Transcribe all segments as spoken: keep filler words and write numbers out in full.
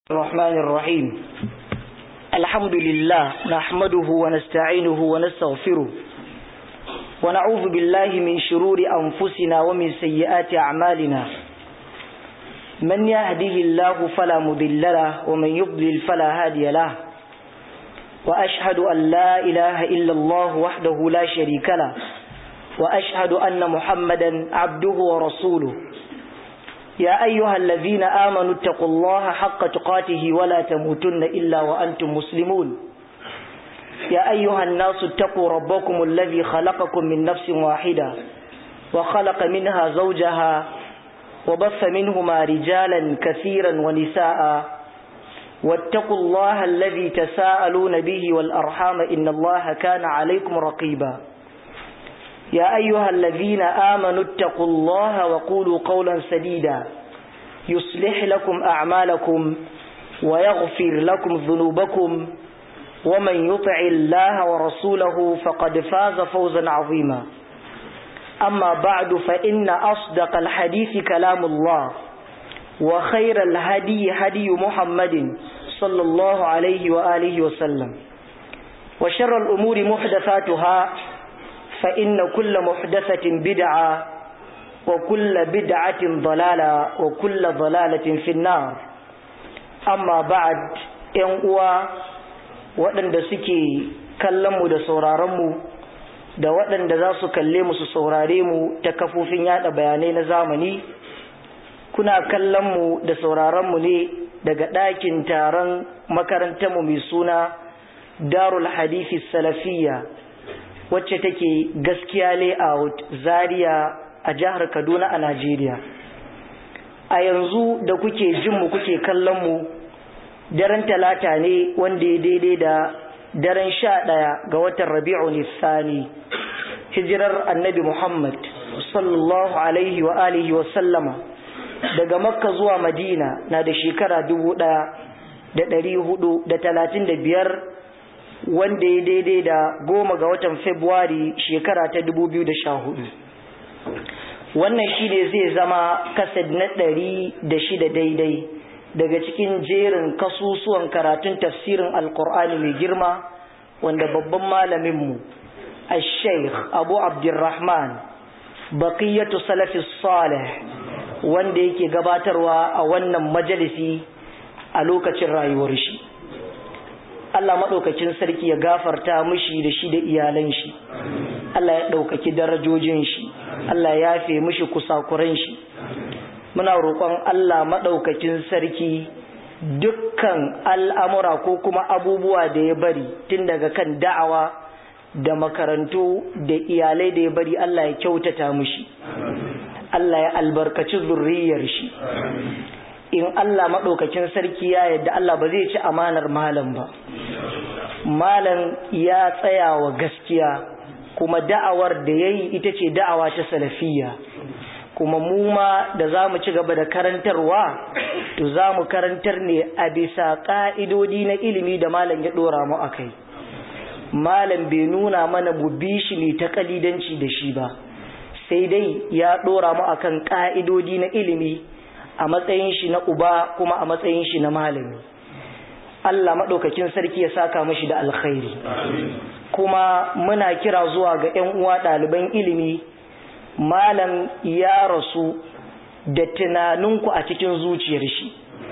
الرحمن الرحيم الحمد لله نحمده ونستعينه ونستغفره ونعوذ بالله من شرور أنفسنا ومن سيئات أعمالنا من يهده الله فلا مضل له ومن يضلل فلا هادي له وأشهد أن لا إله إلا الله وحده لا شريك له وأشهد أن محمدا عبده ورسوله يا أيها الذين آمنوا اتقوا الله حق تقاته ولا تموتن إلا وأنتم مسلمون يا أيها الناس اتقوا ربكم الذي خلقكم من نفس واحدة وخلق منها زوجها وبث منهما رجالا كثيرا ونساء واتقوا الله الذي تساءلون به والأرحام إن الله كان عليكم رقيبا يا أيها الذين آمنوا اتقوا الله وقولوا قولا سديدا يصلح لكم أعمالكم ويغفر لكم ذنوبكم ومن يطع الله ورسوله فقد فاز فوزا عظيما أما بعد فإن أصدق الحديث كلام الله وخير الهدي هدي محمد صلى الله عليه وآله وسلم وشر الأمور محدثاتها فإن كل محدثة بدعة وكل بدعة ضلالة وكل ضلالة في النار أما بعد ينقوى waɗanda suke kallonmu da sauraronmu da waɗanda za su kalle mu su saurare mu ta kafofin yada bayanai na zamani kuna kallonmu da sauraronmu ne daga ɗakin taron makarantarmu mai suna Darul Hadithi Salafiyya wacce take gaskiya layout Zaria a jihar Kaduna a Najeriya. A yanzu da kuke jin mu kuke kallon mu daren talata ne wanda ya daidai da daren sha ɗaya ga watan Rabi'un Thani hijirar Annabi Muhammad sallallahu alaihi wa alihi wa sallama daga Makka zuwa Madina na da shekara dubu ɗaya da ɗari hudu da talatin da biyar wanda ya daidai da goma ga watan Februari shekara ta dubu biyu da sha hudu. Wannan shi ne zai zama kasad na ɗari da shida daidai daga cikin jerin kasusuwan karatun tafsirin Alƙur'ani mai girma wanda babban malaminmu Al-Sheikh Abu Abdurrahman Baqiyatu Salafis Salih wanda yake gabatarwa a wannan majalisi a lokacin rayuwar shi. Allah maɗaukacin sarki ya gafarta mishi da shi da iyalan shi. Allah ya ɗaukaki darajojin shi. Allah ya yafe mishi kusakuran shi. Muna roƙon Allah maɗaukacin sarki dukkan al'amura ko kuma abubuwa da ya bari tun daga kan da'awa da makarantu da iyalai da ya bari Allah ya kyautata mishi. Allah ya albarkaci zurriyar shi. In Allah maɗaukakin sarki ya yadda Allah ba zai ci amanar malam ba. Malam ya tsaya wa gaskiya kuma da'awar da ya yi ita ce da'awa ta salafiyya. Kuma mu ma da za mu ci gaba da karantarwa to za mu karantar ne a bisa ƙa'idodi na ilimi da malam ya ɗora mu a kai. Malam bai nuna mana mu bi shi ne ta ƙalidanci da shi ba, sai dai ya ɗora mu akan ƙa'idodi na ilimi a matsayin shi na uba kuma a matsayin shi na malami. Allah maɗaukakin sarki ya saka mashi da alkhairi. Kuma muna kira zuwa ga ƴan uwa ɗaliban ilimi, malam ya rasu da tunaninku a cikin zuciyar shi.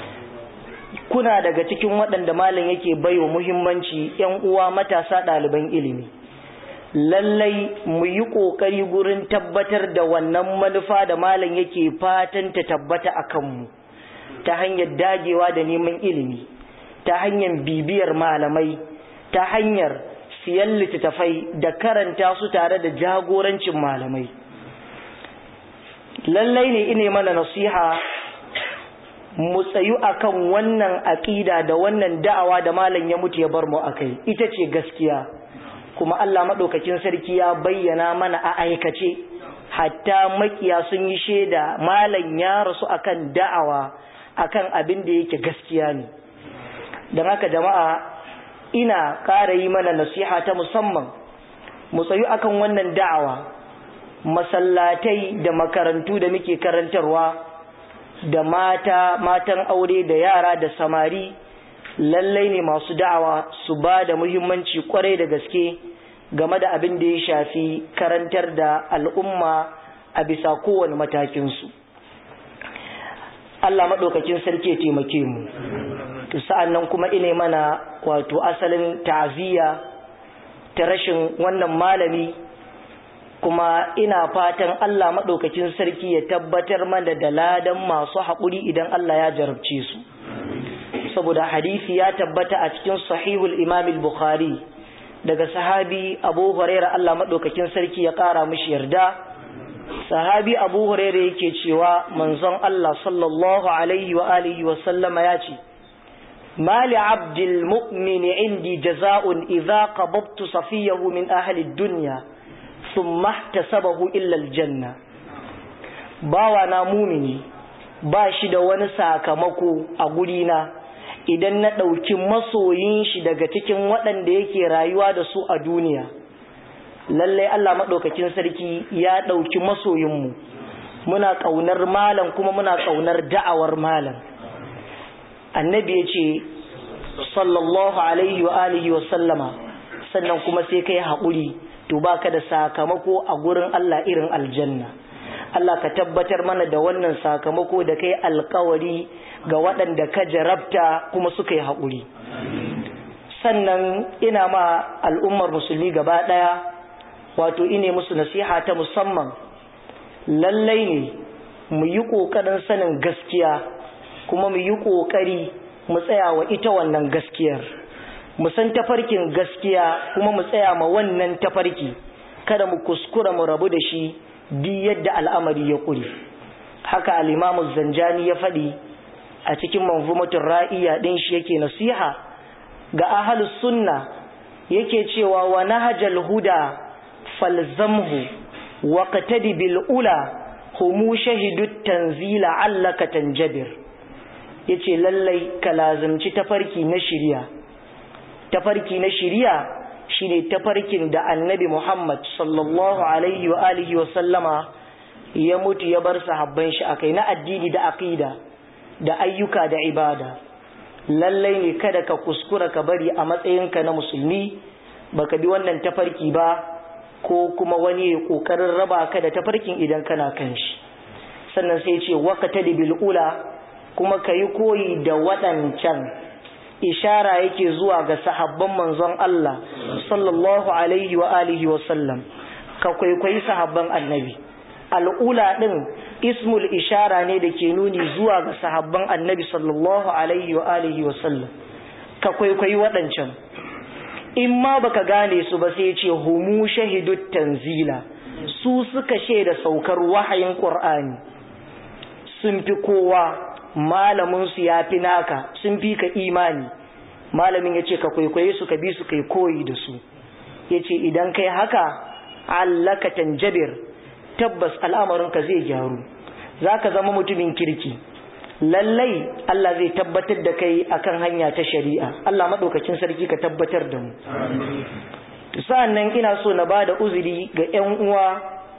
Kuna daga cikin waɗanda malam yake baiwa muhimmanci ƴan uwa matasa ɗaliban ilimi. Lallai mu yi ƙoƙari gurin tabbatar da wannan manufa da malam yake fatan ta tabbata a kanmu ta hanyar dagewa da neman ilimi, ta hanyar bibiyar malamai, ta hanyar siyan littattafai da karanta su tare da jagorancin malamai. Lallai ne ine mana nasiha mu tsayu akan wannan aƙida da wannan da'awa da malam ya mutu ya bar mu akai, ita ce gaskiya. Kuma Allah maɗaukakin sarki ya bayyana mana a aikace, hatta makiya sun yi shaida malam ya rasu akan da'awa akan abin da yake gaskiya ne. Don haka jama'a ina ƙara yi mana nasiha ta musamman mu tsayu akan wannan da'awa. Masallatai da makarantu da muke karantarwa da mata matan aure da yara da samari lallai ne masu da'awa su ba da muhimmanci kwarai da gaske game da abin da ya shafi karantar da al'umma a bisa kowane matakinsu. Allah maɗaukakin sarki ya taimake mu. Sa'an nan kuma ine mana wato asalin ta'aziyya ta rashin wannan malami, kuma ina fatan Allah maɗaukakin sarki ya tabbatar mana da ladan masu haƙuri idan Allah ya jarabce su. Saboda hadisi ya tabbata a cikin sahihul Imam al-Bukhari daga sahabi Abu Hurairah, Allah maɗaukakin sarki ya ƙara mishi yarda. Sahabi Abu Hurairah yake cewa manzon Allah sallallahu alaihi wa alihi wa sallama ya ce, ما لعبد المؤمن عندي جزاء إذا قبضت صفيه من أهل الدنيا ثم احتسبه إلا الجنة. باوانا مؤمني bashi da wani sakamako a gurina idan na ɗauki masoyin shi daga cikin waɗanda yake rayuwa da su a duniya. Lallai Allah maɗaukakin sarki ya ɗauki masoyinmu, muna ƙaunar malam kuma muna ƙaunar da'awar malam. Annabi ya ce sallallahu alaihi wa alihi wa sallama, sannan kuma sai kai haƙuri to baka da sakamako a gurin Allah irin aljanna. Allah ka tabbatar mana da wannan sakamako da kai alƙawari ga waɗanda ka jarabta kuma suka yi haƙuri. Sannan ina ma al'ummar musulmi gaba ɗaya wato ine musu nasiha ta musamman, lallai ne mu yi ƙoƙarin sanin gaskiya kuma mu yi ƙoƙari mu tsaya wa ita wannan gaskiyar, mu san tafarkin gaskiya kuma mu tsaya ma wannan tafarki, kada mu kuskura mu rabu da shi duk yadda al'amari ya ƙure. Haka al-Imam Zanjani ya faɗi a cikin manzumatul ra'iya ɗin shi, yake nasiha ga ahlus sunna, yake cewa wa nahjal huda falzamhu waqtadi bil ula humu shahidut tanzila allaka tanjabir. Yace lallai ka lazimci tafarki na shiriya. Tafarki na shiriya shine tafarkin da Annabi Muhammad sallallahu alaihi wa alihi wa sallama ya mutu ya bar sahabban shi akai, na addini da aqida da ayyuka da ibada. Lallai ne kada ka kuskura ka bari a matsayinka na musulmi baka bi wannan tafarki ba, ko kuma wani ya kokarin raba ka da tafarkin idan kana kan shi. Sannan sai ce waqtadi bil ula, kuma ka yi koyi da waɗancan. Ishara yake zuwa ga sahabban manzon Allah sallallahu alaihi wa alihi wa sallam, ka kwaikwayi sahabban annabi. Al'ula ɗin ismul ishara ne da ke nuni zuwa ga sahabban annabi sallallahu alaihi wa alihi wa sallam, ka kwaikwayi waɗancan. In ma baka gane su ba sai ce humu shahidut tanzila, su suka shaida saukar wahayin Qur'ani, sun fi kowa, malaminsu ya fi naka, sun fi ka imani. Malamin ya ce ka kwaikwaye su, ka bi su, kai koyi da su. Ya ce idan kai haka allaka tanjabir, tabbas al'amarinka zai gyaru, za ka zama mutumin kirki. Lallai Allah zai tabbatar da kai akan hanya ta shari'a. Allah maɗaukacin sarki ka tabbatar da mu. Sa'an nan ina so na ba da uzuri ga ‘yan uwa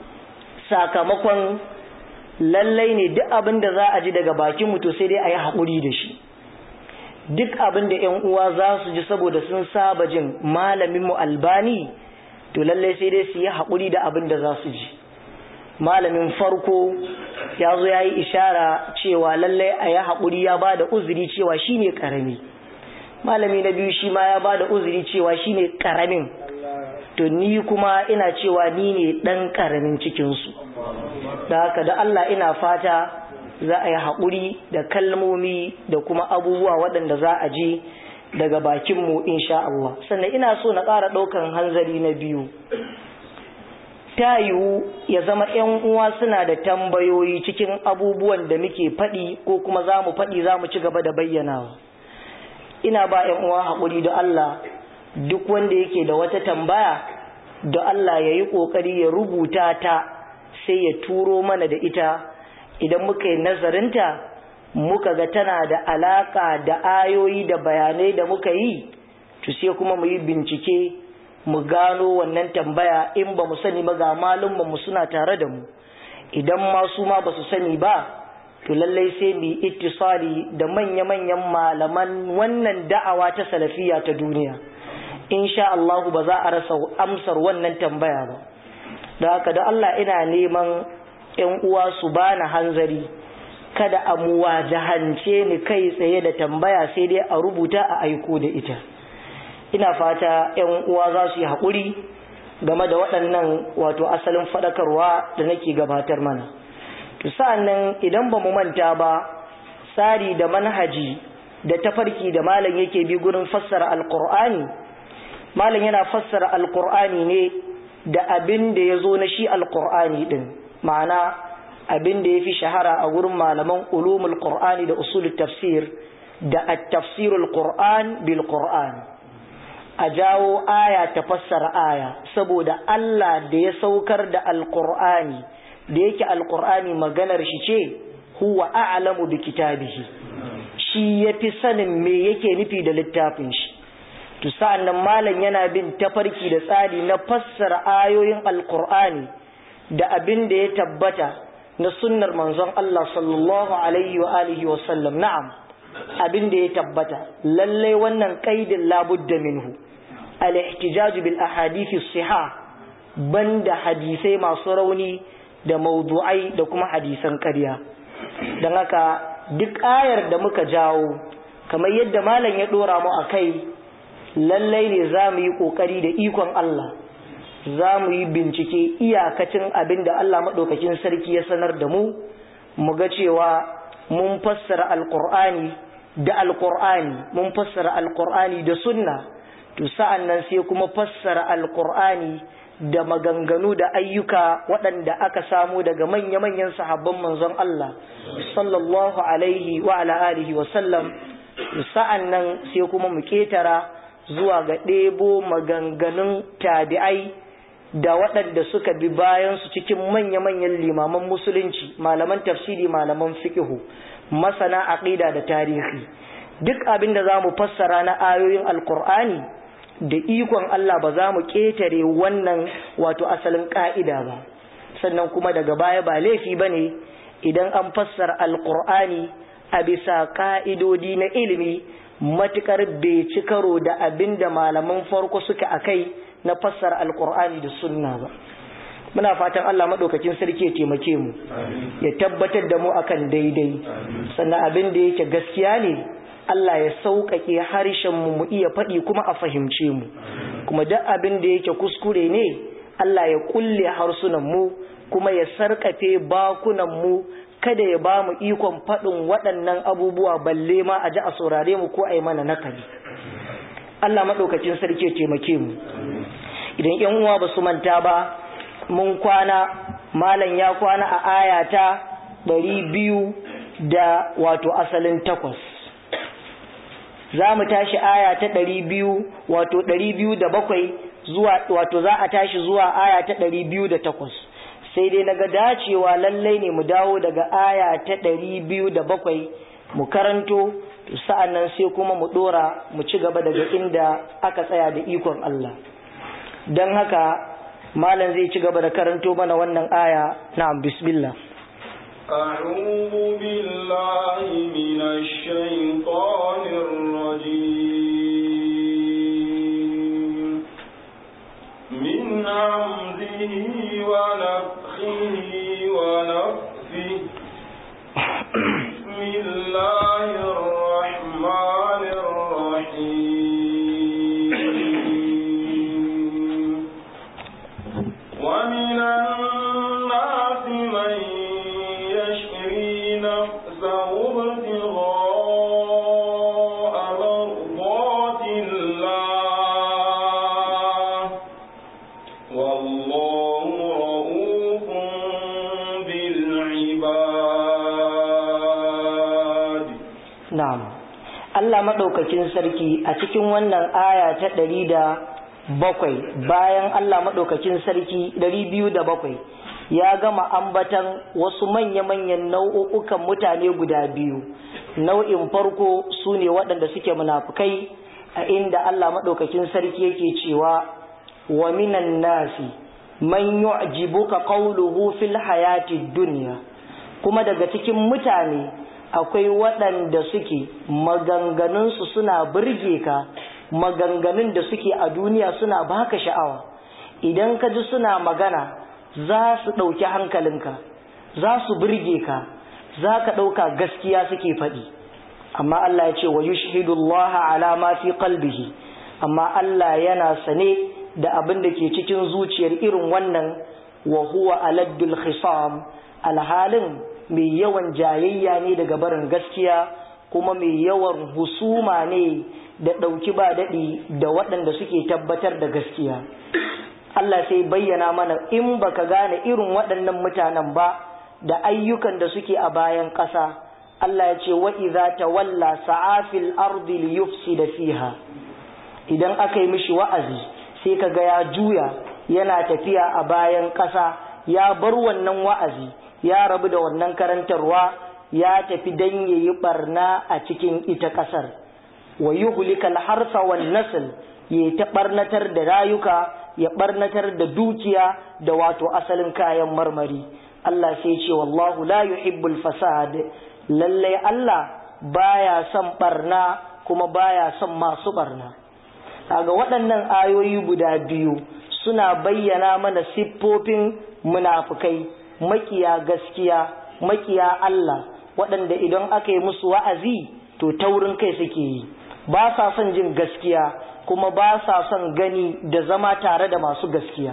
sakamakon lallai ne duk abin da za a ji daga bakin mu to sai dai a yi haƙuri da shi. Duk abin da ‘yan uwa za su ji saboda sun saba jin malaminmu Albani, to lallai sai dai su yi haƙuri da abin da za su ji. Malamin farko ya zo ya yi ishara cewa lallai a yi haƙuri, ya ba da uzuri cewa shi ne ƙarami. Malami na biyu shi ma ya ba da uzuri cewa shi ne ƙaramin. To ni kuma ina cewa ni ne ɗan ƙaramin cikinsu. Da haka da Allah ina fata za a yi haƙuri da kalmomi da kuma abubuwa waɗanda za a ji daga bakinmu insha Allah. Sannan ina so na ƙara ɗaukan hanzari na biyu. Ta yiwu ya zama ‘yan uwa suna da tambayoyi cikin abubuwan da muke faɗi ko kuma za mu faɗi za mu ci gaba da bayyanawa. Ina ba ‘yan uwa haƙuri da Allah, duk wanda yake da wata tambaya da Allah ya yi ƙoƙari ya rubuta ta sai ya turo mana da ita. Idan muka yi nazarinta muka ga tana da alaƙa da ayoyi da bayanai da muka yi, to sai kuma mu yi bincike mu gano wannan tambaya. In ba mu sani ba ga malumman mu suna tare da mu, idan ma su ma ba su sani ba to lallai sai mu ittisali da manya-manyan malaman wannan da'awa ta salafiya ta duniya. Insha Allah ba za a rasa amsar wannan tambaya ba. Da haka da Allah ina neman ƴan uwa su bani hanzari, kada a muwajahance ni kai tsaye da tambaya, sai dai a rubuta a aiko da ita. Ina fata ƴan uwa za su yi haƙuri game da waɗannan wato asalin faɗakarwa da nake gabatar mana. To sa'annan idan ba mu manta ba, tsari da manhaji da tafarki da malam yake bi gurin fassara alqur'ani, malam yana fassara alqur'ani ne da abin da ya zo na shi alqur'ani din, ma'ana abin da ya fi shahara a gurin malaman ulumul qur'ani da usulul tafsir da at-tafsirul qur'an bil qur'an. A jawo aya ta fassara aya, saboda Allah da ya saukar da alqur'ani, da yake alqur'ani maganar shi ce, huwa a'lamu bi kitabihi, shi yafi sanin me yake nufi da littafin shi. To sa'annan malam yana bin tafarki da tsari na fassara ayoyin alqur'ani da abin da ya tabbata na sunnar manzon Allah sallallahu alaihi wa alihi wa sallam. Na'am, abin da ya tabbata lalle wannan qaidin labudda minhu al-ihtijaj bil ahadith as-sihah, banda hadisai masu rauni da mawdu'ai da kuma hadisan ƙarya. Dan haka duk ayar da muka jawo kamar yadda malam ya dora mu akai, lalle ne zamu yi kokari da ikon Allah, za mu yi bincike iyakacin abin da Allah maɗaukakin sarki ya sanar da mu, mu ga cewa mun fassara alƙur'ani da alƙur'ani, mun fassara alƙur'ani da sunna, to sa'an nan sai kuma fassara alƙur'ani da maganganu da ayyuka waɗanda aka samu daga manya-manyan sahabban manzon Allah sallallahu alaihi wa ala alihi wa sallam. Sa'an nan sai kuma mu ketara zuwa ga ɗebo maganganun tabi'ai da waɗanda suka bi bayan su cikin manya-manyan limaman musulunci, malaman tafsiri, malaman fiqhu, masana aqida da tarihi. Duk abin da zamu fassara na ayoyin alqur'ani da ikon Allah ba za mu ketare wannan wato asalin ka'ida ba. Sannan kuma daga baya ba laifi bane idan an fassara alqur'ani a bisa ka'idodi na ilimi, matukar bai ci karo da abin da malaman farko suka akai na fassara alkur'ani da sunna ba. Muna fatan Allah madaukakin sarki ya taimake mu, ya tabbatar da mu akan daidai, sannan abin da yake gaskiya ne Allah ya sauƙaƙe harshen mu mu iya faɗi kuma a fahimce mu, kuma duk abin da yake kuskure ne Allah ya kulle harsunan mu kuma ya sarƙafe bakunan mu, kada ya ba mu ikon faɗin waɗannan abubuwa balle ma a ji a saurare mu ko a yi mana nakali. Allah maɗaukacin sarki ya taimake mu. Idan ƴan uwa ba su manta ba, mun kwana, malam ya kwana a ayata ɗari biyu da wato asalin takwas. Za mu tashi aya ta ɗari biyu wato ɗari biyu da bakwai zuwa wato za a tashi zuwa aya ta ɗari biyu da takwas. Sai dai naga dacewa lallai ne mu dawo daga aya ta ɗari biyu da bakwai mu karanto, sa'an nan sai kuma mu ɗora mu ci gaba daga inda aka tsaya da ikon Allah. Don haka malam zai ci gaba da karanto mana wannan aya. Na'am, bismillah. أعوذ بالله من الشيطان الرجيم من همزه ونفخه ونفثه بسم الله الرحمن الرحيم ومن الناس من يشري نفسه ابتغاء مرضات الله والله رؤوف بالعباد. نعم، Allah madaukakin sarki a cikin wannan aya ta ɗari da bakwai, bayan Allah madaukakin sarki ɗari biyu da bakwai ya gama ambatan wasu manya-manyan nau'ukan mutane guda biyu. Nau'in farko su ne waɗanda suke munafukai, a inda Allah maɗaukakin sarki yake cewa wa minan nasi man yu'jibuka qawluhu fil hayati dunya, kuma daga cikin mutane akwai waɗanda suke maganganunsu suna burge ka, maganganun da suke a duniya suna baka sha'awa. Idan ka ji suna magana za su ɗauki hankalinka, za su burge ka, za ka ɗauka gaskiya suke faɗi. Amma Allah ya ce wa yushhidullaha ala ma fi qalbihi, amma Allah yana sane da abin da ke cikin zuciyar irin wannan, wa huwa aladdul khisam, alhalin mai yawan jayayya ne daga barin gaskiya, kuma mai yawan husuma ne da ɗauki ba daɗi da waɗanda suke tabbatar da gaskiya. Allah sai bayyana mana in baka gane irin waɗannan mutanen ba da ayyukan da suke a bayan ƙasa. Allah ya ce wa idza tawalla sa'afil ardi liyufsida fiha, idan aka yi mishi wa'azi sai kaga ya juya yana tafiya a bayan ƙasa, ya bar wannan wa'azi, ya rabu da wannan karantarwa, ya tafi dan yayi barna a cikin ita ƙasar. Wa yuhlikal harsa wan nasl, ya ta barnatar da rayuka, ya barnatar da dukiya da wato asalin kayan marmari. Allah sai ce wallahu la yuhibbul fasad, lalle Allah baya son barna kuma baya son masu barna. Kaga waɗannan ayoyi guda biyu suna bayyana mana siffofin munafikai, makiya gaskiya, makiya Allah, waɗanda idan aka yi musu wa'azi to taurin kai suke yi, ba sa son jin gaskiya kuma ba sa son gani da zama tare da masu gaskiya.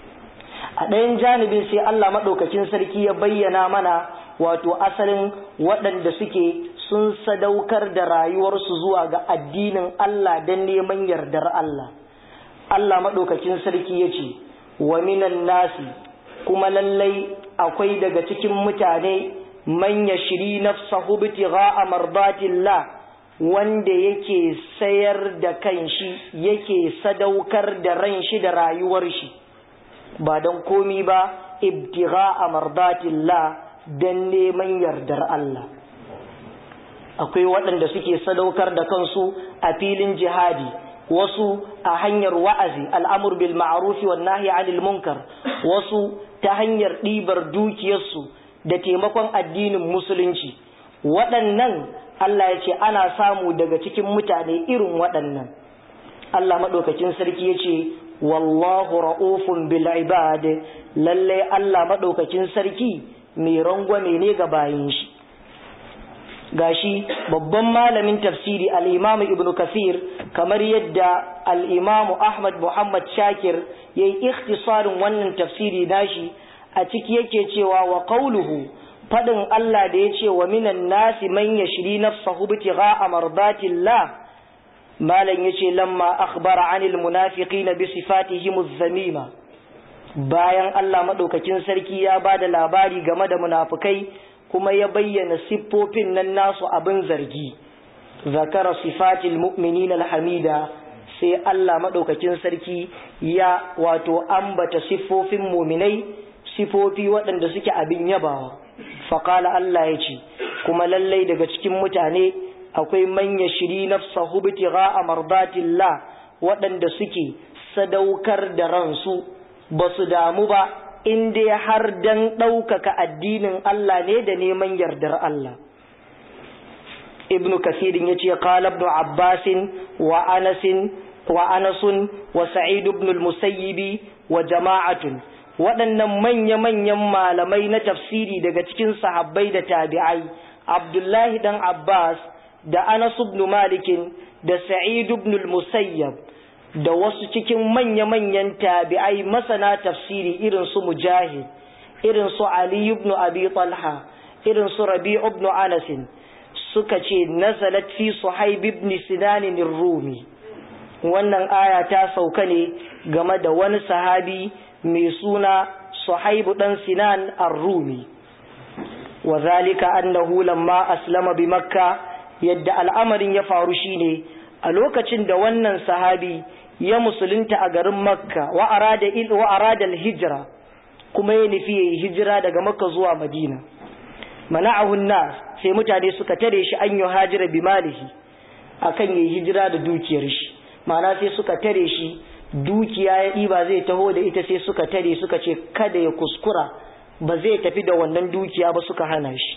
A ɗayan janibin sai Allah maɗaukakin sarki ya bayyana mana wato asalin waɗanda suke sun sadaukar da rayuwarsu zuwa ga addinin Allah don neman yardar Allah. Allah maɗaukakin sarki ya ce wa minan nasi, kuma lallai akwai daga cikin mutane man yashri nafsahu ibtigha'a mardatillah, wanda yake sayar da kanshi, yake sadaukar da ran shi da rayuwar shi ba don komi ba, ibtigha'a mardatillah, dan neman yardar Allah. Akwai waɗanda suke sadaukar da kansu a filin jihadi, wasu a hanyar wa'azi, al'amur bil ma'rufi wan nahyi 'anil munkar, wasu ta hanyar ɗibar dukiyarsu da taimakon addinin musulunci. Waɗannan Allah ya ce ana samu daga cikin mutane irin waɗannan. Allah maɗaukakin sarki ya ce wallahu ra'ufun bil ibad, lalle Allah maɗaukakin sarki mai rangwame ne ga bayin shi. Gashi babban malamin tafsiri al-Imam Ibn Kathir, kamar yadda al-Imam Ahmad Muhammad Shakir yayi ikhtisarin wannan tafsiri nashi, a ciki yake cewa wa qawluhu, fadin Allah da yace wa minan nasi man yashri nafsahu ibtigha'a mardatillah, malan yace lamma akhbara 'anil munafiqina bi sifatihim az-zamima, bayan Allah madaukakin sarki ya bada labari game da munafikai kuma ya bayyana siffofin nan nasu abin zargi, zakara sifatil mu'minina al-hamida, sai Allah madaukakin sarki ya wato ambata siffofin mu'minai, sifofi waɗanda suke abin yabawa. Faqala, Allah ya ce kuma lallai daga cikin mutane akwai man yashri nafsahu ibtigha'a mardatillah, waɗanda suke sadaukar da ransu, ba su damu ba in dai har dan ɗaukaka addinin Allah ne da neman yardar Allah. Ibn Kathir ya ce qala ibn Abbas wa Anas wa Anas wa Sa'id ibn al-Musayyib wa jama'atun, waɗannan manya-manyan malamai na tafsiri daga cikin sahabbai da tabi'ai, Abdullahi dan Abbas da Anas ibn Malik da Sa'id ibn al-Musayyib da wasu cikin manya-manyan tabi'ai masana tafsiri irin su Mujahid, irin su Ali ibn Abi Talha, irin su Rabi' ibn Anas, suka ce nazalat fi Suhaib ibn Sinan ar-Rumi. Wannan aya ta sauka ne game da wani sahabi mai suna Suhaib dan Sinan ar-Rumi. Wa zalika annahu lamma aslama bi Makkah, yadda al'amarin ya faru shine a lokacin da wannan sahabi ya musulunta a garin Makka, wa arada il wa arada al-hijra, kuma ya nufi yayi hijira daga Makka zuwa Madina. Mana'ahu an-nas, sai mutane suka tare shi an yuhajira bi malihi, akan yayi hijira da dukiyar shi. Ma'ana sai suka tare shi, dukiya ya diba zai taho da ita, sai suka tare suka ce kada ya kuskura ba zai tafi da wannan dukiya ba suka hana shi.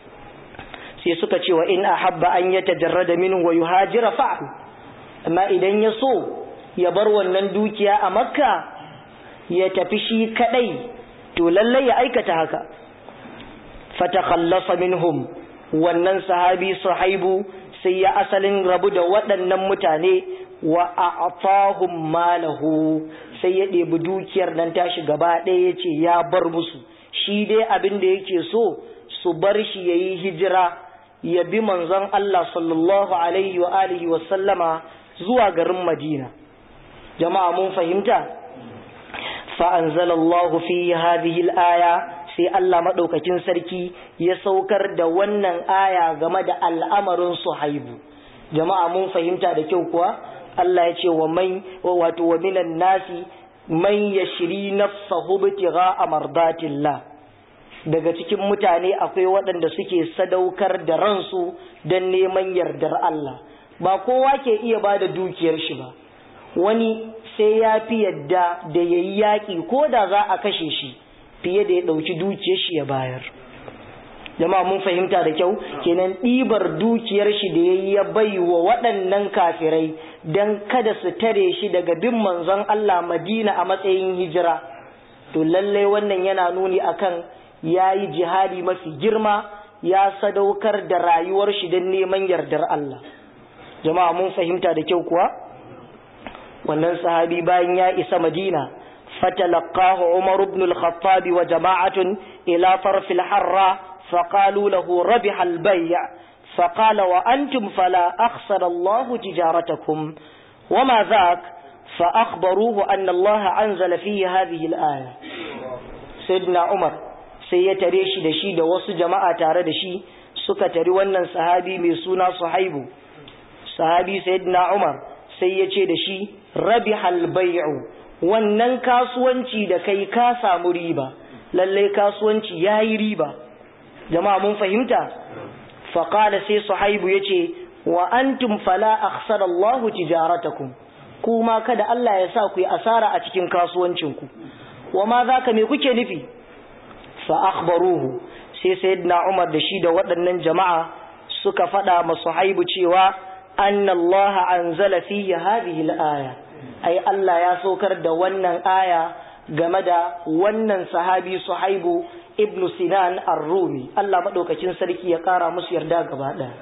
Sai suka ce wa in ahabba an yatajarrada minhu wa yuhajira fa'al, amma idan ya so ya bar wannan dukiya a Makka ya tafi shi kadai to lalle ya aikata haka. Fatakhallasa minhum, wannan sahabi Suhaibu sai ya asalin rabu da waɗannan mutane wa a'tahum malahu, sai ya ɗebi dukiyar nan tashi gaba ɗaya yace ya bar musu, shi dai abin da yake so su bar shi yayi hijira ya bi manzon Allah sallallahu alaihi wa alihi wa sallama zuwa garin Madina. Jama'a mun fahimta? Fa anzalallahu fi hadhihi al-aya, sai Allah madaukakin sarki ya saukar da wannan aya game da al'amarin Suhaibu. Jama'a mun fahimta da kyau kuwa? Allah ya ce wa man wato wa minan nasi man yashri nafsahu ibtigha'a mardatillah, daga cikin mutane akwai waɗanda suke sadaukar da ransu don neman yardar Allah. Ba kowa ke iya ba da dukiyar shi ba, wani sai ya fi yadda da ya yi yaƙi ko da za a kashe shi fiye da ya ɗauki dukiyar shi ya bayar. Jama'a mun fahimta da kyau, kenan ɗibar dukiyar shi da ya yi ya bai wa waɗannan kafirai don kada su tare shi daga bin manzon Allah Madina a matsayin hijira, to lallai wannan yana nuni akan ya yi jihadi mafi girma, ya sadaukar da rayuwar shi don neman yardar Allah. Jama'a mun fahimta da kyau kuwa? Wannan sahabi bayan ya isa Madina, fatalaqahu Umar ibn al-Khattab wa jama'atun ila tarf al-harra faqalu lahu rabiha al-bay' faqala wa antum fala akhsara Allah tijaratakum wama dhak fa akhbaruhu anna Allah anzala fihi hadhihi al-aya. Sayyidina Umar sai ya tare shi da shi da wasu jama'a tare da shi suka tari wannan sahabi mai suna Suhaibu. Sahabi Sayyidina Umar sai ya ce da shi rabihal bai'u, wannan kasuwanci da kai ka samu riba, lalle kasuwanci yayi riba. Jama'a mun fahimta? Faqala sai Suhaibu yace wa antum fala akhsara Allah tijaratakum, kuma kada Allah ya sa ku yi asara a cikin kasuwancinku. Wa ma zaka me kuke nufi? Fa akhbaruhu, sai Sayyidina Umar da shi da waɗannan jama'a suka faɗa ma Suhaibu cewa anna Allah anzala fihi hadhihi al-aya, ai Allah ya saukar da wannan aya game da wannan sahabi Suhaibu ibn Sinan ar-Rumi. Allah madaukakin sarki ya kara musu yarda gaba ɗaya.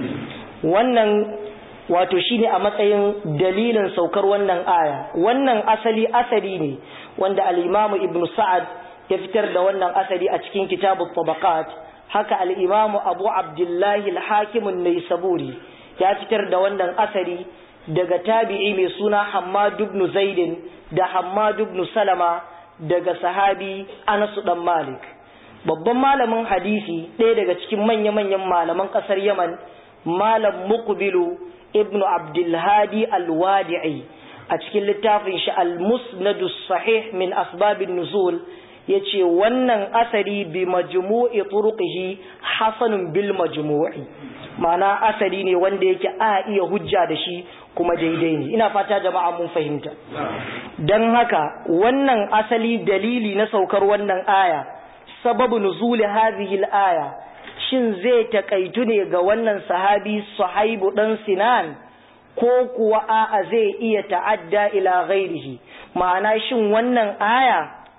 Wannan wato shine a matsayin dalilin saukar wannan aya. Wannan asali asali ne wanda al-Imam Ibn Sa'ad ya fitar da wannan asali a cikin kitabut Tabaqat, haka al-Imam Abu Abdullah al-Hakim an-Naisaburi ya fitar da wannan asari daga tabi'i mai suna Hammad ibn Zaid da Hammad ibn Salama daga sahabi Anas dan Malik. Babban malamin hadisi, ɗaya daga cikin manya-manyan malaman ƙasar Yaman, Malam Muqbilu ibn Abdul Hadi al-Wadi'i, a cikin littafin shi Al-Musnadus Sahih min Asbabin Nuzul, yace wannan asari bi majmu'i turuqihi hasanun bil majmu'i, ma'ana asali ne wanda yake a iya hujja da shi kuma daidai ne. Ina fata jama'a mun fahimta. Dan haka wannan asali dalili na saukar wannan aya, sababu nuzuli hadhihi al-aya, shin zai takaitu ne ga wannan sahabi Suhaibu dan Sinan ko kuwa a'a zai iya ta'adda ila ghairihi? Ma'ana shin wannan aya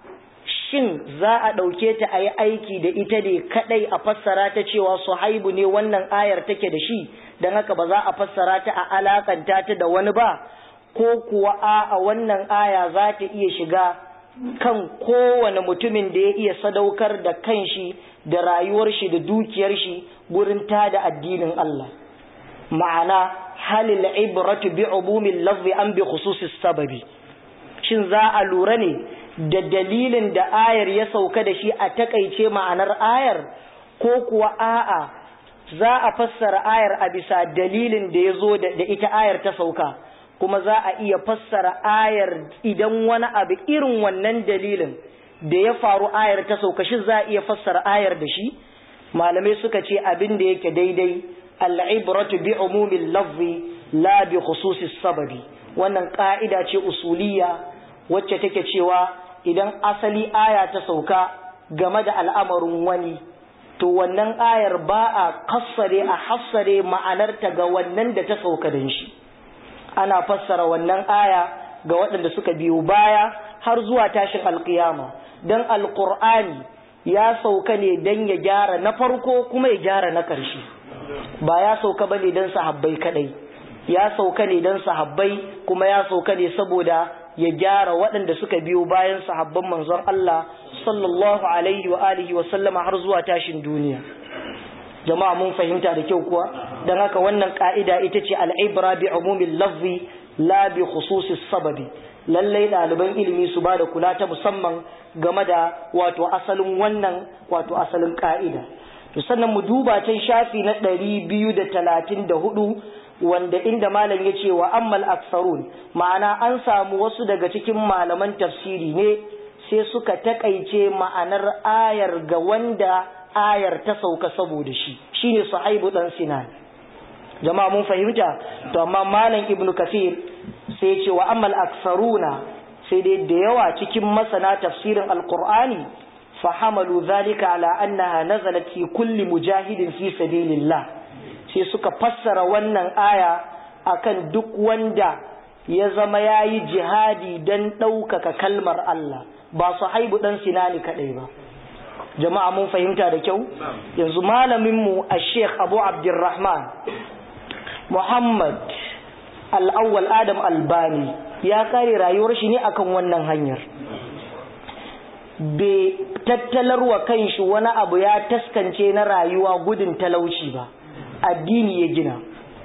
shin za a ɗauke ta a yi aiki da ita ne kaɗai a fassara ta cewa Suhaibu ne wannan ayar take da shi, don haka ba za a fassara ta a alakanta ta da wani ba, ko kuwa a wannan aya za ta iya shiga kan kowane mutumin da ya iya sadaukar da kanshi da rayuwar shi da dukiyar shi gurin tada addinin Allah? Ma'ana halil ibratu bi umumil lafzi an bi khususis sababi, shin za a lura ne da dalilin da ayar ya sauka da shi a takaice ma'anar ayar, ko kuwa a'a za a fassara ayar a bisa dalilin da ya zo da ita ayar ta sauka, kuma za a iya fassara ayar idan wani abu irin wannan dalilin da ya faru ayar ta sauka shi za a iya fassara ayar da shi? Malamai suka ce abin da yake daidai, al'ibratu bi umumil lafzi la bi khususis sababi. Wannan ka'ida ce usuliyya wacce take cewa idan asali aya ta sauka game da al'amarin wani, to wannan ayar ba a kassare a hassare ma'anarta ga wannan da ta sauka da shi. Ana fassara wannan aya ga waɗanda suka biyo baya har zuwa tashin alkiyama, don alƙur'ani ya sauka ne don ya gyara na farko kuma ya gyara na ƙarshe. Ba ya sauka ba ne don sahabbai kaɗai, ya sauka ne don sahabbai kuma ya sauka ne saboda ya gyara waɗanda suka biyo bayan sahabban manzon Allah sallallahu alaihi wa alihi wa sallama har zuwa tashin duniya. Jama'a mun fahimta da kyau kuwa? Dan haka wannan ka'ida ita ce al-ibra bi umumil lafzi la bi khususis sababi. Lallai ɗaliban ilimi su ba da kula ta musamman game da wato asalin wannan wato asalin ka'ida. To sannan mu duba can shafi na ɗari biyu da talatin da hudu wanda inda malam ya ce wa ammal aksarun, ma'ana an samu wasu daga cikin malaman tafsiri ne sai suka takaice ma'anar ayar ga wanda ayar ta sauka saboda shi, shine Suhaibu dan Sinan. Jama'a mun fahimta? To amma malam Ibn Kathir sai ya ce wa ammal aksaruna, sai dai da yawa cikin masana tafsirin alqur'ani fahamalu zalika ala annaha nazalat fi kulli mujahidin fi sabilillah, sai suka fassara wannan aya akan duk wanda ya zama yayi jihadi dan ɗaukaka kalmar Allah, ba Suhaibu dan Sinani kadai ba. Jama'a mun fahimta da kyau? Yanzu malamin mu Sheikh Abu Abdurrahman Muhammad Al-Awwal Adam Albani ya kare rayuwar shi ne akan wannan hanyar. Bai tattalarwa kanshi wani abu ya taskance na rayuwa gudun talauci ba, addini ya gina.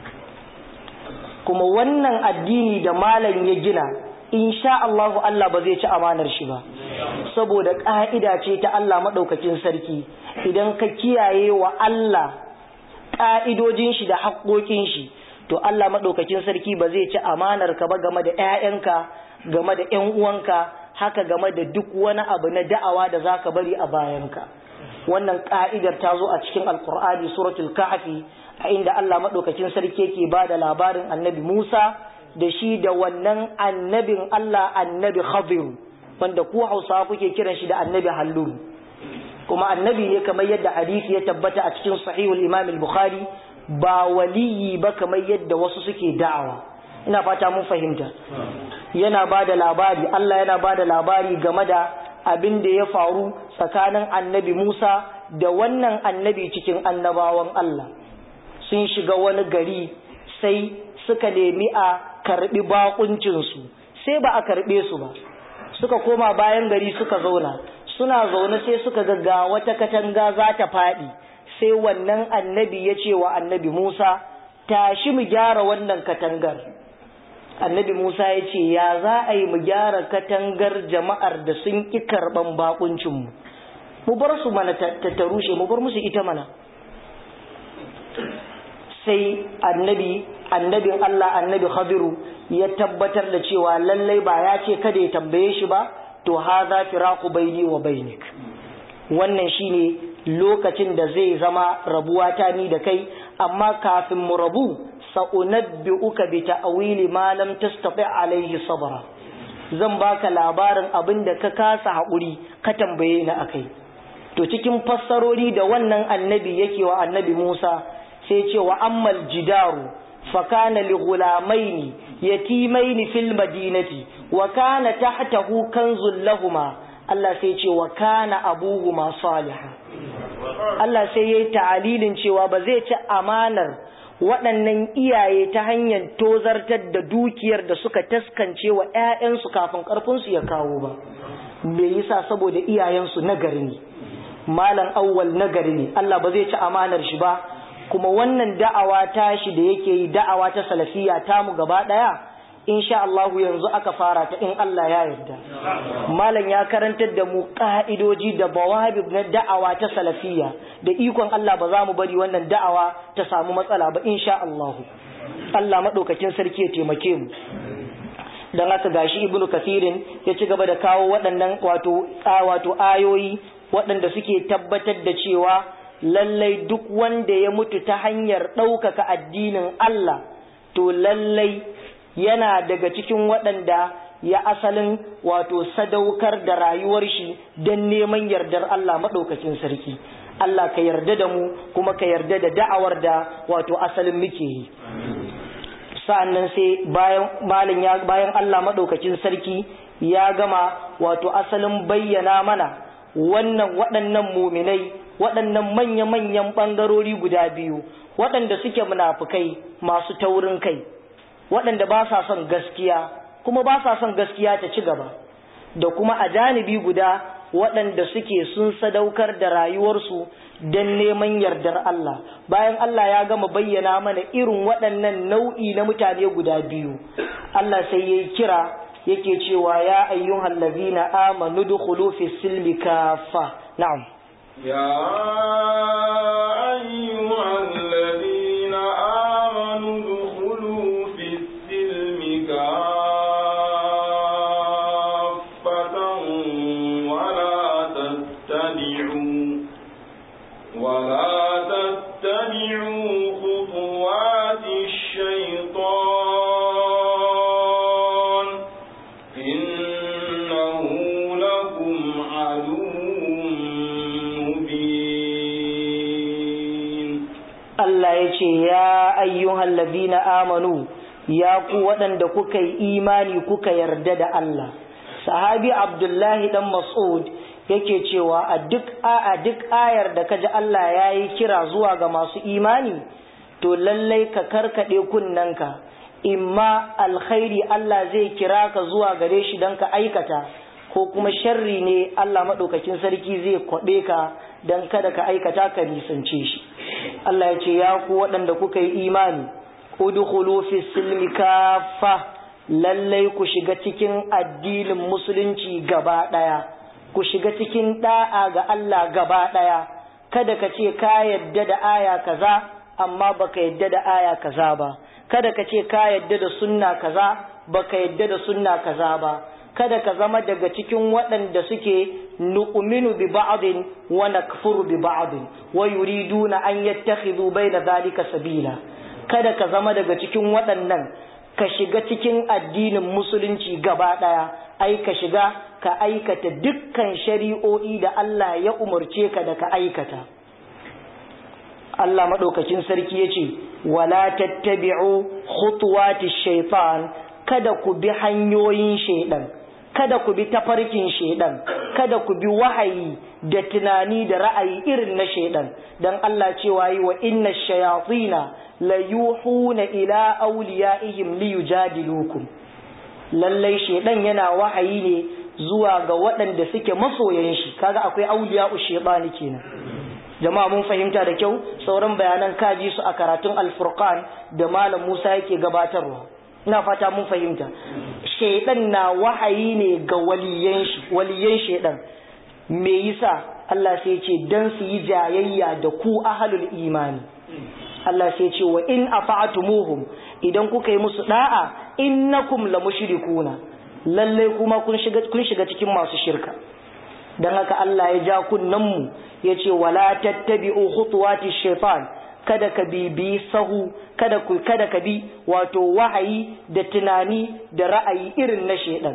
Kuma wannan addini da malam ya gina, insha Allah Allah ba zai ci amanar shi ba, saboda ƙa'ida ce ta Allah maɗaukakin sarki. Idan ka kiyaye wa Allah ƙa'idojin shi da haƙoƙin shi, to Allah maɗaukakin sarki ba zai ci amanar ka ba game da ‘ya'yanka, game da ‘yan uwanka, haka game da duk wani abu na da'awa da za ka bari a bayanka. Wannan ƙa'idar ta zo a cikin Alƙur'ani suratul Kahfi, a inda Allah maɗaukakin sarki yake ba da labarin annabi Musa da shi da wannan annabin Allah annabi Khadir, wanda ku Hausawa kuke kiran shi da annabi Halluru. Kuma annabi ne kamar yadda hadisi ya tabbata a cikin Sahihul Imam al-Bukhari, ba waliyi ba kamar yadda wasu suke da'awa. Ina fata mun fahimta. Yana ba da labari, Allah yana ba da labari game da abin da ya faru tsakanin annabi Musa da wannan annabi cikin annabawan Allah. Sun shiga wani gari sai suka nemi a karbi bakuncinsu, sai ba a karbe su ba. Suka koma bayan gari suka zauna, suna zaune sai suka ga wata katanga za ta faɗi, sai wannan annabi ya ce wa annabi Musa, tashi mu gyara wannan katangar. Annabi Musa ya ce, ya za a yi mu gyara katangar jama'ar da sun ƙi karɓan bakuncinmu, mu bar su mana ta rushe, mu bar musu ita mana. Sai annabi annabin Allah annabi Khadiru ya tabbatar da cewa lallai ba ya ce kada ya tambaye shi ba, to hadha firaqu baini wa bainik, wannan shine lokacin da zai zama rabuwa ta ni da kai, amma kafin mu rabu sa'unabbi'uka bi ta'wili ma lam tastati alayhi sabra, zan baka labarin abin da ka kasa haƙuri ka tambaye ni akai. To cikin fassarori da wannan annabi yake wa annabi Musa sai ce wa ammal jidaru fa kana li ghulamaini yatimaini fil madinati wa kana tahtahu kanzul lahumma, Allah sai ce wa kana abuhuma salihan. Allah sai yayi ta'alilin cewa ba zai ci amanar waɗannan iyaye ta hanyar tozartar da dukiyar da suka taskance wa ƴaƴansu kafin ƙarfinsu ya kawo ba. Me yasa? Saboda iyayensu nagari ne, malam awwal nagari ne, Allah ba zai ci amanar shi ba. Kuma wannan da'awa ta shi da yake yi, da'awa ta salafiya ta mu gaba ɗaya, insha Allah yanzu aka fara ta in Allah ya yarda. Malam ya karantar da mu ka'idoji da bawabib na da'awa ta salafiya, da ikon Allah ba za mu bari wannan da'awa ta samu matsala ba insha Allah. Allah madaukakin sarki ya taimake mu. Dan haka gashi Ibn Kathirin ya ci gaba da kawo waɗannan wato wato ayoyi waɗanda suke tabbatar da cewa lallai duk wanda ya mutu ta hanyar ɗaukaka addinin Allah, to lallai yana daga cikin waɗanda ya asalin wato sadaukar da rayuwar shi don neman yardar Allah maɗaukacin sarki. Allah ka yarda da mu kuma ka yarda da da'awar da wato asalin muke yi. Sa'annan sai bayan malin ya bayan Allah maɗaukacin sarki ya gama wato asalin bayyana mana wannan waɗannan muminai, waɗannan manya-manyan ɓangarori guda biyu, waɗanda suke munafukai masu taurin kai, waɗanda ba sa son gaskiya kuma ba sa son gaskiya ta ci gaba, da kuma a janibi guda waɗanda suke sun sadaukar da rayuwarsu don neman yardar Allah. Bayan Allah ya gama bayyana mana irin waɗannan nau'i na mutane guda biyu, Allah sai ya kira yake cewa ya ayyuhal ladhina amanu dukhulu fis silmi kaffa. Na'am. يا أيها الذين آمنوا ادخلوا في السلم كافة ولا تتبعوا ولا تتبعوا خطوات الشيطان إنه لكم عدو Allah ya ce ya ayyuhal ladina amanu, ya ku waɗanda kuka yi imani kuka yarda da Allah. Sahabi Abdullahi dan Mas'ud yake cewa a duk a duk ayar da kaji Allah ya yi kira zuwa ga masu imani, to lallai ka karkade kunnanka, imma alkhairi Allah zai kira ka zuwa gare shi don ka aikata, ko kuma sharri ne Allah maɗaukakin sarki zai kwaɓe ka don kada ka aikata ka nisance shi. Allah ya ce ya ku waɗanda kuka yi imani, udkhulu fi silmi kaffa, lallai ku shiga cikin addinin musulunci gaba ɗaya, ku shiga cikin da'a ga Allah gaba ɗaya. Kada ka ce ka yadda da aya kaza amma baka yadda da aya kaza ba, kada ka ce ka yadda da sunna kaza baka yadda da sunna kaza ba. Kada ka zama daga cikin waɗanda suke nu'minu bi ba'din wa nakfuru bi ba'din wa yuriduna an yattakhidhu bayna dhalika sabila. Kada ka zama daga cikin waɗannan, ka shiga cikin addinin musulunci gaba ɗaya, ai ka shiga ka aikata dukkan shari'o'i da Allah ya umarce ka da ka aikata. Allah madaukakin sarki yace wala tattabi'u khutuwatish shaytan, kada ku bi hanyoyin shaytan, kada ku bi tafarkin shaidan, kada ku bi wahayi da tunani da ra'ayi irin na shaidan, dan Allah cewa yi wa inna shayatina la yuhuna ila awliyaihim liyujadilukum. Lallai shaidan yana wahayi ne zuwa ga waɗanda suke masoyan shi. Kaga akwai awliya'u shaytani kenan. Jama'a mun fahimta da kyau. Sauran bayanan kaji su a karatun Al-Furqan da Malam Musa yake gabatarwa. Ina fata mun fahimta. Shaidan na wahayi ne ga waliyan shi, waliyan shaidan. Me yasa? Allah sai ce dan su yi jayayya da ku ahlul imani. Allah sai ce wa in afa'tumuhum, idan kuka yi musu da'a, innakum lamushrikuna, lalle kuma kun shiga kun shiga cikin masu shirka. Dan haka Allah ya ja kunnan mu yace wala tattabi'u khutuwati shaytan, kada ka bibi sahu, kada ku kada ka bi wato wahayi da tunani da ra'ayi irin na shedan.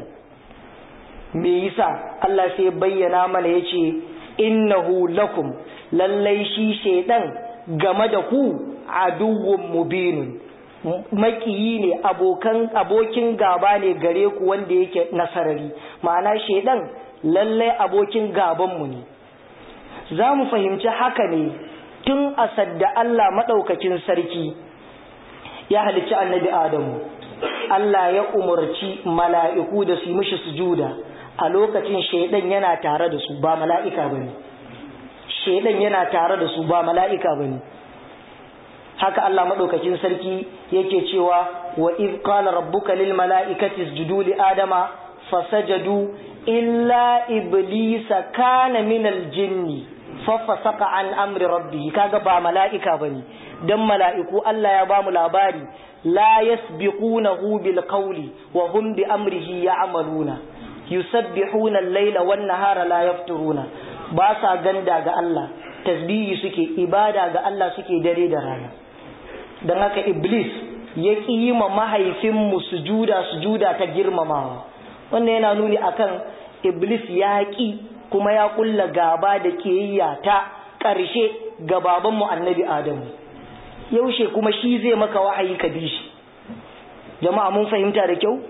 Me yasa? Allah sai bayyana mana yace innahu lakum, lallai shi shedan game da ku aduwwun mubinun, makiyi ne, abokan abokin gaba ne gare ku wanda yake nasarari. Ma'ana shedan lallai abokin gaban mu ne. Za mu fahimci haka ne tun asad da Allah maɗaukakin sarki ya halicci annabi Adamu. Allah ya umarci mala'iku da su yi mishi sujuda, a lokacin shaidan yana tare da su, ba mala'ika bane. Shaidan yana tare da su, ba mala'ika bane. Haka Allah maɗaukakin sarki yake cewa wa iz qala rabbuka lil mala'ikati isjudu li adama fasajadu illa iblisa kana minal jinni faffasaka an amri rabbihi. Kaga ba mala'ika bane, dan mala'iku Allah ya bamu labari la yasbiqunahu bil qawli wa hum bi amrihi ya'maluna yusabbihuna al-layla wan nahara la yafturuna. Ba sa ganda ga Allah, tasbihi suke, ibada ga Allah suke dare da rana. Dan haka iblis ya ƙi ma mahaifin mu sujuda sujuda ta girmamawa, wannan yana nuni akan iblis ya ƙi kuma ya kulla gaba da kiyayya ta ƙarshe ga babanmu annabi adamu. Yaushe kuma shi zai maka wahayi ka bi shi? Jama'a mun fahimta da kyau?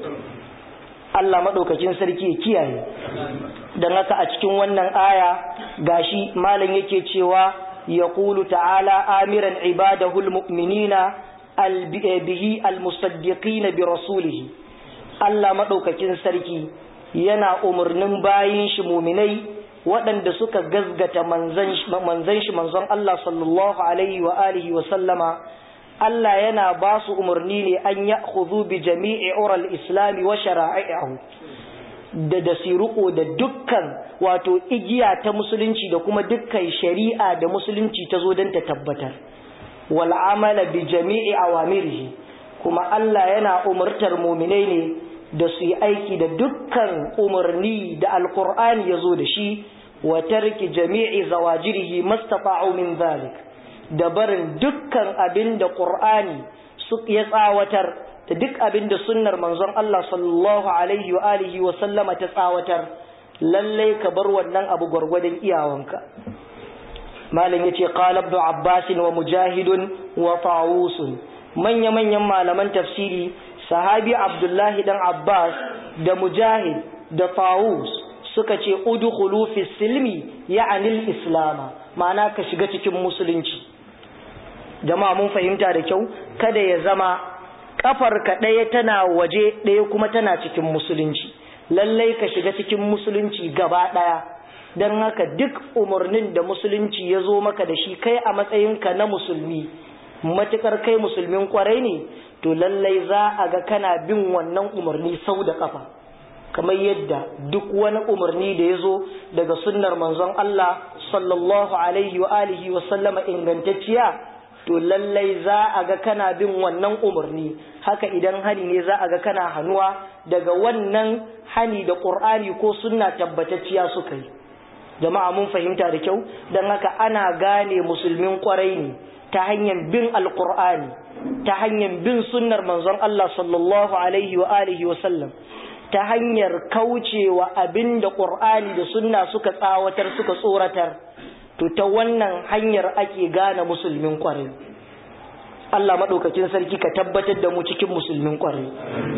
Allah maɗaukakin sarki ya kiyaye. Dan haka a cikin wannan aya gashi malam yake cewa yaqulu ta'ala amiran ibadahu almu'minina bihi almusaddiqina bi rasulihi. Allah maɗaukakin sarki yana umarnin bayin shi muminai waɗanda suka gazgata manzan shi manzon Allah sallallahu alaihi wa alihi wa sallama. Allah yana ba su umarni ne an ya'khudhu bi jami'i ural islami wa shara'i'ahu, da da siruko da dukkan wato igiya ta musulunci da kuma dukkan shari'a da musulunci ta zo don ta tabbatar, wal amala bi jami'i awamirihi, kuma Allah yana umurtar mu'minai ne da su yi aiki da dukkan umarni da alqur'ani ya zo da shi, wa tarki jami'i zawajirihi mastata'u min zalik, da barin dukkan abin da qur'ani su ya tsawatar da duk abin da sunnar manzon Allah sallallahu alaihi wa alihi wa sallama ta tsawatar, lallai ka bar wannan abu gwargwadon iyawanka. Malam yace qala ibn Abbas wa Mujahid wa Tawus, manya manyan malaman tafsiri sahabi Abdullahi dan Abbas da Mujahid da Tawus suka ce udkhulu fi silmi ya'ni al-islam, ma'ana ka shiga cikin musulunci. Jama'a mun fahimta da kyau, kada ya zama kafarka ɗaya tana waje ɗaya kuma tana cikin musulunci. Lallai ka shiga cikin musulunci gaba ɗaya. Don haka duk umarnin da musulunci ya zo maka da shi kai a matsayinka na musulmi, matukar kai musulmin kwarai ne, to lallai za a ga kana bin wannan umarni sau da kafa, kamar yadda duk wani umarni da ya zo daga sunnar manzon Allah sallallahu alaihi wa alihi wa sallama ingantacciya, to lallai za a ga kana bin wannan umarni. Haka idan hani ne za a ga kana hanuwa daga wannan hani da Qur'ani ko sunna tabbatacciya suka yi. Jama'a mun fahimta da kyau, dan haka ana gane musulmin kwarai ne ta hanyar bin alqur'ani, ta hanyar bin sunnar manzon Allah sallallahu alaihi wa alihi wa sallam, ta hanyar kaucewa abinda Qur'ani da sunna suka tsawatar suka tsoratar. To ta wannan hanyar ake gane musulmin kwarai. Allah madaukakin sarki ka tabbatar da mu cikin musulmin kwarai.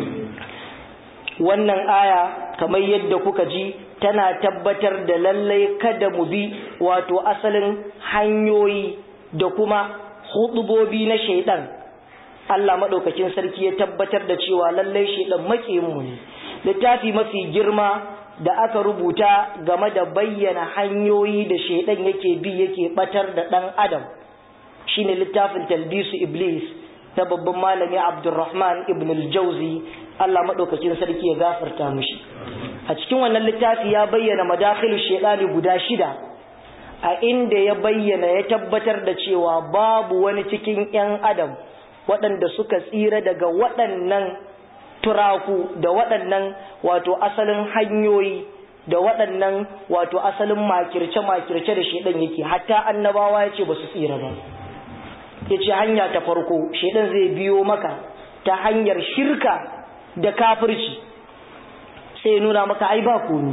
Wannan aya kamar yadda kuka ji tana tabbatar da lallai kada mu bi wato asalin hanyoyi da kuma hudubobi na shaidan. Allah madaukakin sarki ya tabbatar da cewa lallai shaidan makiyin mu ne. Littafi mafi girma da aka rubuta game da bayyana hanyoyi da shaidan yake bi yake batar da dan adam shine littafin Talbisu Iblis ta babban malami Abdurrahman ibn al-Jawzi, Allah madaukakin sarki ya gafarta mishi. A cikin wannan littafi ya bayyana madakhilu shaidani guda shida, a inda ya bayyana ya tabbatar da cewa babu wani cikin ƴan adam waɗanda suka tsira daga waɗannan turaku da waɗannan wato asalin hanyoyi da waɗannan wato asalin makirce-makirce da shedan yake. Hatta annabawa ya ce ba su tsira ba. Ya ce hanya ta farko shedan zai biyo maka ta hanyar shirka da kafirci, sai ya nuna maka ai ba komi.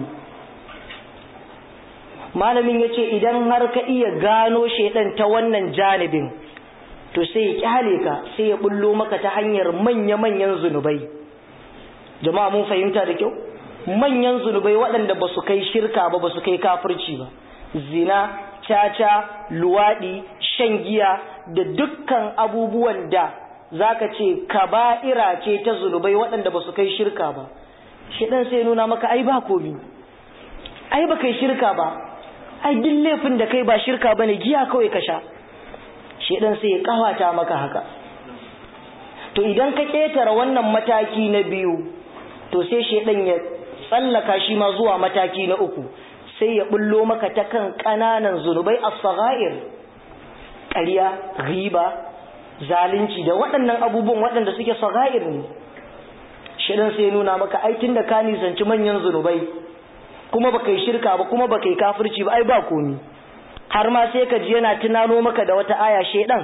Malamin ya ce idan har ka iya gano shedan ta wannan janibin, to sai ya kyale ka, sai ya bullo maka ta hanyar manya-manyan zunubai. Jama'a mun fahimta da kyau? Manyan zunubai waɗanda ba su kai shirka ba, ba su kai kafirci ba. Zina, caca, luwaɗi, shan giya da dukkan abubuwan da zaka ce kaba'ira ce ta zunubai waɗanda ba su kai shirka ba. Shedan sai nuna maka ai ba komi. Ai ba kai shirka ba. Ai duk laifin da kai ba shirka bane, giya kawai ka sha. Shedan sai ya kawata maka haka. To idan ka ketara wannan mataki na biyu, to sai shedan ya tsallaka shi ma zuwa mataki na uku, sai ya bullo maka ta kan kananan zunubai as-saghair, ƙarya, riba, zalunci da waɗannan abubuwan waɗanda suke saghair ne. Shedan sai ya nuna maka ai tunda ka nisanci manyan zunubai kuma baka yi shirka ba kuma baka yi kafirci ba, ai ba komi. Har ma sai ka ji yana tunano maka da wata aya, shedan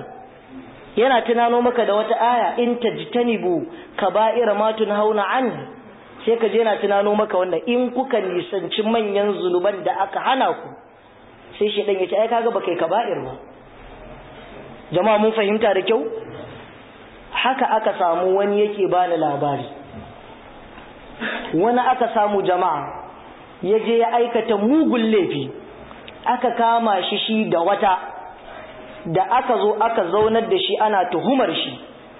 yana tunano maka da wata aya, in tajtanibu kaba'ira ma tunhauna an sai ka je na tunano maka wannan in kuka nisanci manyan zunuban da aka hana ku sai shedan ya ce ai kaga baka yi kaba'ir ba. Jama'a mun fahimta da kyau. Haka aka samu wani yake bani labari, wani aka samu jama'a ya je ya aikata mugun laifi, aka kama shi shi da wata, da aka zo aka zaunar da shi ana tuhumar shi,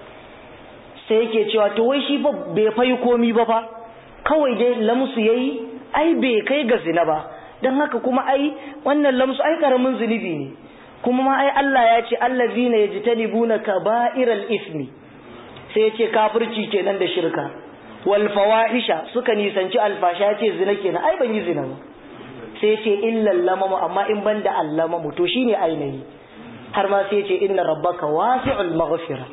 sai yake cewa to wai shi fa bai fayi komi ba fa, kawai dai lamsu yayi, ai bai kai ga zina ba, don haka kuma ai wannan lamsu ai karamin zunubi ne, kuma ma ai Allah ya ce allazina yajtanibuna kaba'iral ismi, sai ya ce kafirci kenan da shirka, wal fawahisha suka nisanci alfasha, ya ce zina kenan, ai ban yi zina ba, sai ya ce illal lamamu, amma in banda allamamu to shine ainihi, har ma sai ya ce inna rabbaka wasi'ul maghfira.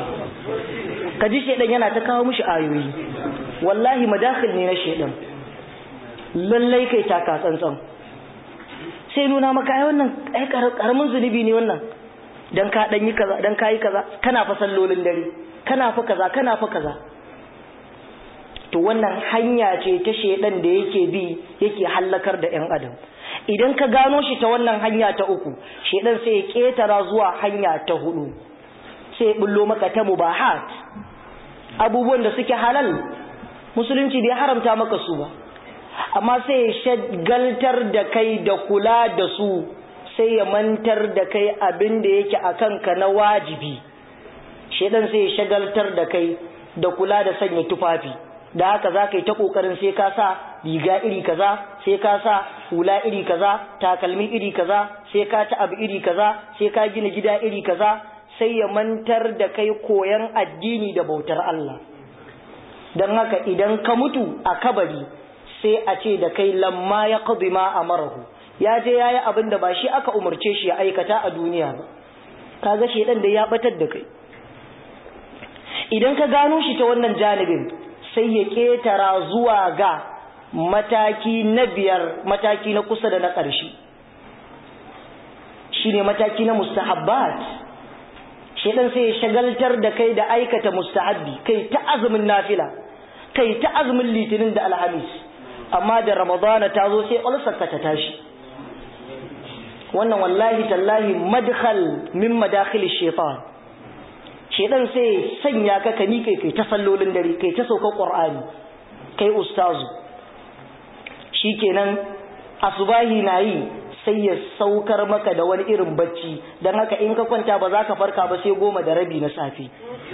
Kaji shedan yana ta kawo mishi ayoyi, wallahi madakhil ne na shedan, lallai kai taka tsantsan. Sai nuna maka ai wannan ai karamin zunubi ne wannan, dan ka dan yi kaza dan kai kaza, kana fa sallolin dare, kana fa kaza kana fa kaza. To wannan hanya ce ta shedan da yake bi yake hallakar da ƴan adam. Idan ka gano shi ta wannan hanya ta uku, shedan sai ya ketara zuwa hanya ta hudu, sai ya bullo maka ta mubahat, abubuwan da suke halal, musulunci bai haramta maka su ba, amma sai ya shagaltar da kai da kula da su, sai ya mantar da kai abin da yake a kanka na wajibi. Shedan sai ya shagaltar da kai da kula da sanya tufafi, da haka za ka yi ta ƙoƙarin sai ka sa riga iri kaza, sai ka sa hula iri kaza, takalmi iri kaza, sai ka ci abu iri kaza, sai ka gina gida iri kaza, sai ya mantar da kai koyan addini da bautar Allah. Don haka idan ka mutu a kabari sai a ce da kai lamma ya qadi ma amarahu, ya je yayi abin da ba shi aka umarce shi ya aikata a duniya ba, kaga shedan da ya batar da kai. Idan ka gano shi ta wannan janibin, sai ya ketara zuwa ga mataki na biyar, mataki na kusa da na ƙarshe, shine mataki na mustahabbat. Shedan sai ya shagaltar da kai da aikata mustahabbi, kai ta azumin nafila, kai ta azumin litinin da alhamis, amma da ramadana ta zo sai ulsarka ta tashi. Wannan wallahi tallahi madkhal min madakhil shaytan. Shedan sai sanya ka kani kai kai ta sallolin dare, kai ta saukar qur'ani, kai ustazu, shikenan asubahi nayi sai ya saukar maka da wani irin bacci, dan haka in ka kwanta ba za ka farka ba sai goma da rabi na safe.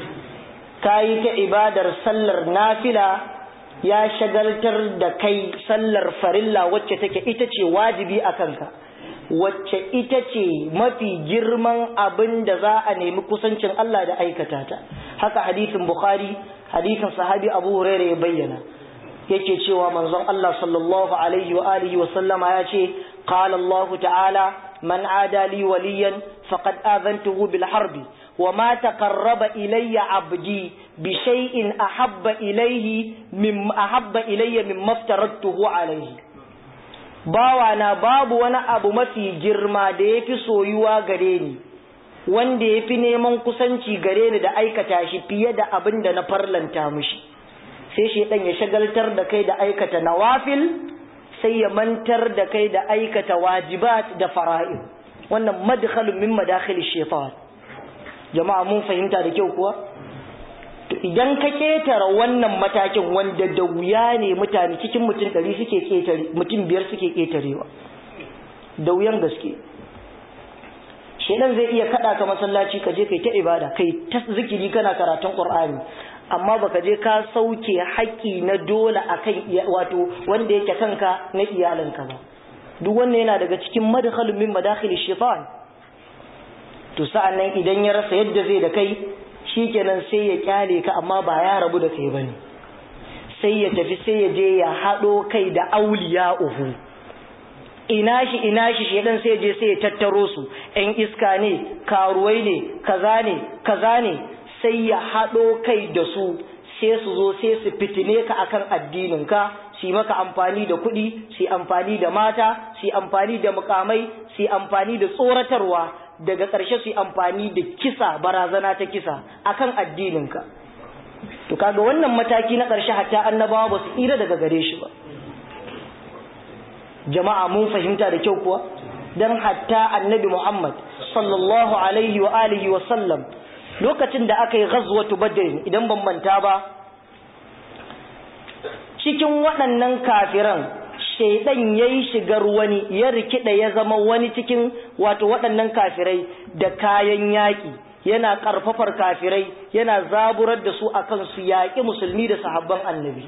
Kayi ta ibadar sallar nafila, ya shagaltar da kai sallar farilla wacce take ita ce wajibi a kanka, wacce ita ce mafi girman abin da za a nemi kusancin Allah da aikata ta. Haka hadisin Bukhari, hadisin sahabi Abu Hurairah ya bayyana, yake cewa manzon Allah sallallahu alaihi wa alihi wa sallama ya ce, qala Allah ta'ala man ada li waliyan faqad azantuhu bil harbi wa ma taqarraba ilayya abdi bi shay'in ahabba ilayhi mimma ahabba ilayya mimma aftaratuhu alayhi. Bawana babu wani abu mafi girma da yafi soyuwa gare ni, wanda yafi neman kusanci gare ni da aikata shi fiye da abin da na farlanta mishi. Sai shedan ya shagaltar da kai da aikata nawafil, sai ya mantar da kai da aikata wajibat da fara'id. Wannan madkhalun min madakhil shaytan. Jama'a mun fahimta da kyau kuwa? To idan ka ketara wannan matakin wanda da wuya ne mutane cikin mutum ɗari suke ketare, mutum biyar suke ketarewa, da wuyan gaske. Shedan zai iya kada ka masallaci ka je kai ta ibada, kai ta zikiri kana karatun Qur'ani, amma baka je ka sauke haƙƙi na dole akan wato wanda yake kanka na iyalanka ba. Duk wannan yana daga cikin madkhalun min madakhil shaytan. To sa'annan idan ya rasa yadda zai da kai, shikenan sai ya kyale ka, amma ba ya rabu da kai bane, sai ya tafi sai ya je ya hado kai da auliya'uhu. Ina shi ina shi shedan sai je sai ya tattaro su, ɗan iska ne, karuwai ne, kaza ne kaza ne, sai ya hado kai da su, sai su zo sai su fitine ka akan addinin ka, su maka amfani da kuɗi, su amfani da mata, su amfani da mukamai, su amfani da tsoratarwa, daga ƙarshe su amfani da kisa, barazana ta kisa akan addininka. to kaga wannan mataki na ƙarshe hatta annabawa ba su tsira daga gare shi ba. Jama'a mun fahimta da kyau kuwa, dan hatta annabi Muhammad sallallahu alaihi wa alihi wa sallam lokacin da aka yi ghazwatu badr idan ban manta ba, cikin waɗannan kafiran shaidan yayi shigar wani ya rikida ya zama wani cikin wato waɗannan kafirai da kayan yaƙi, yana ƙarfafar kafirai, yana zaburar da su akan su yaƙi musulmi da sahabban annabi.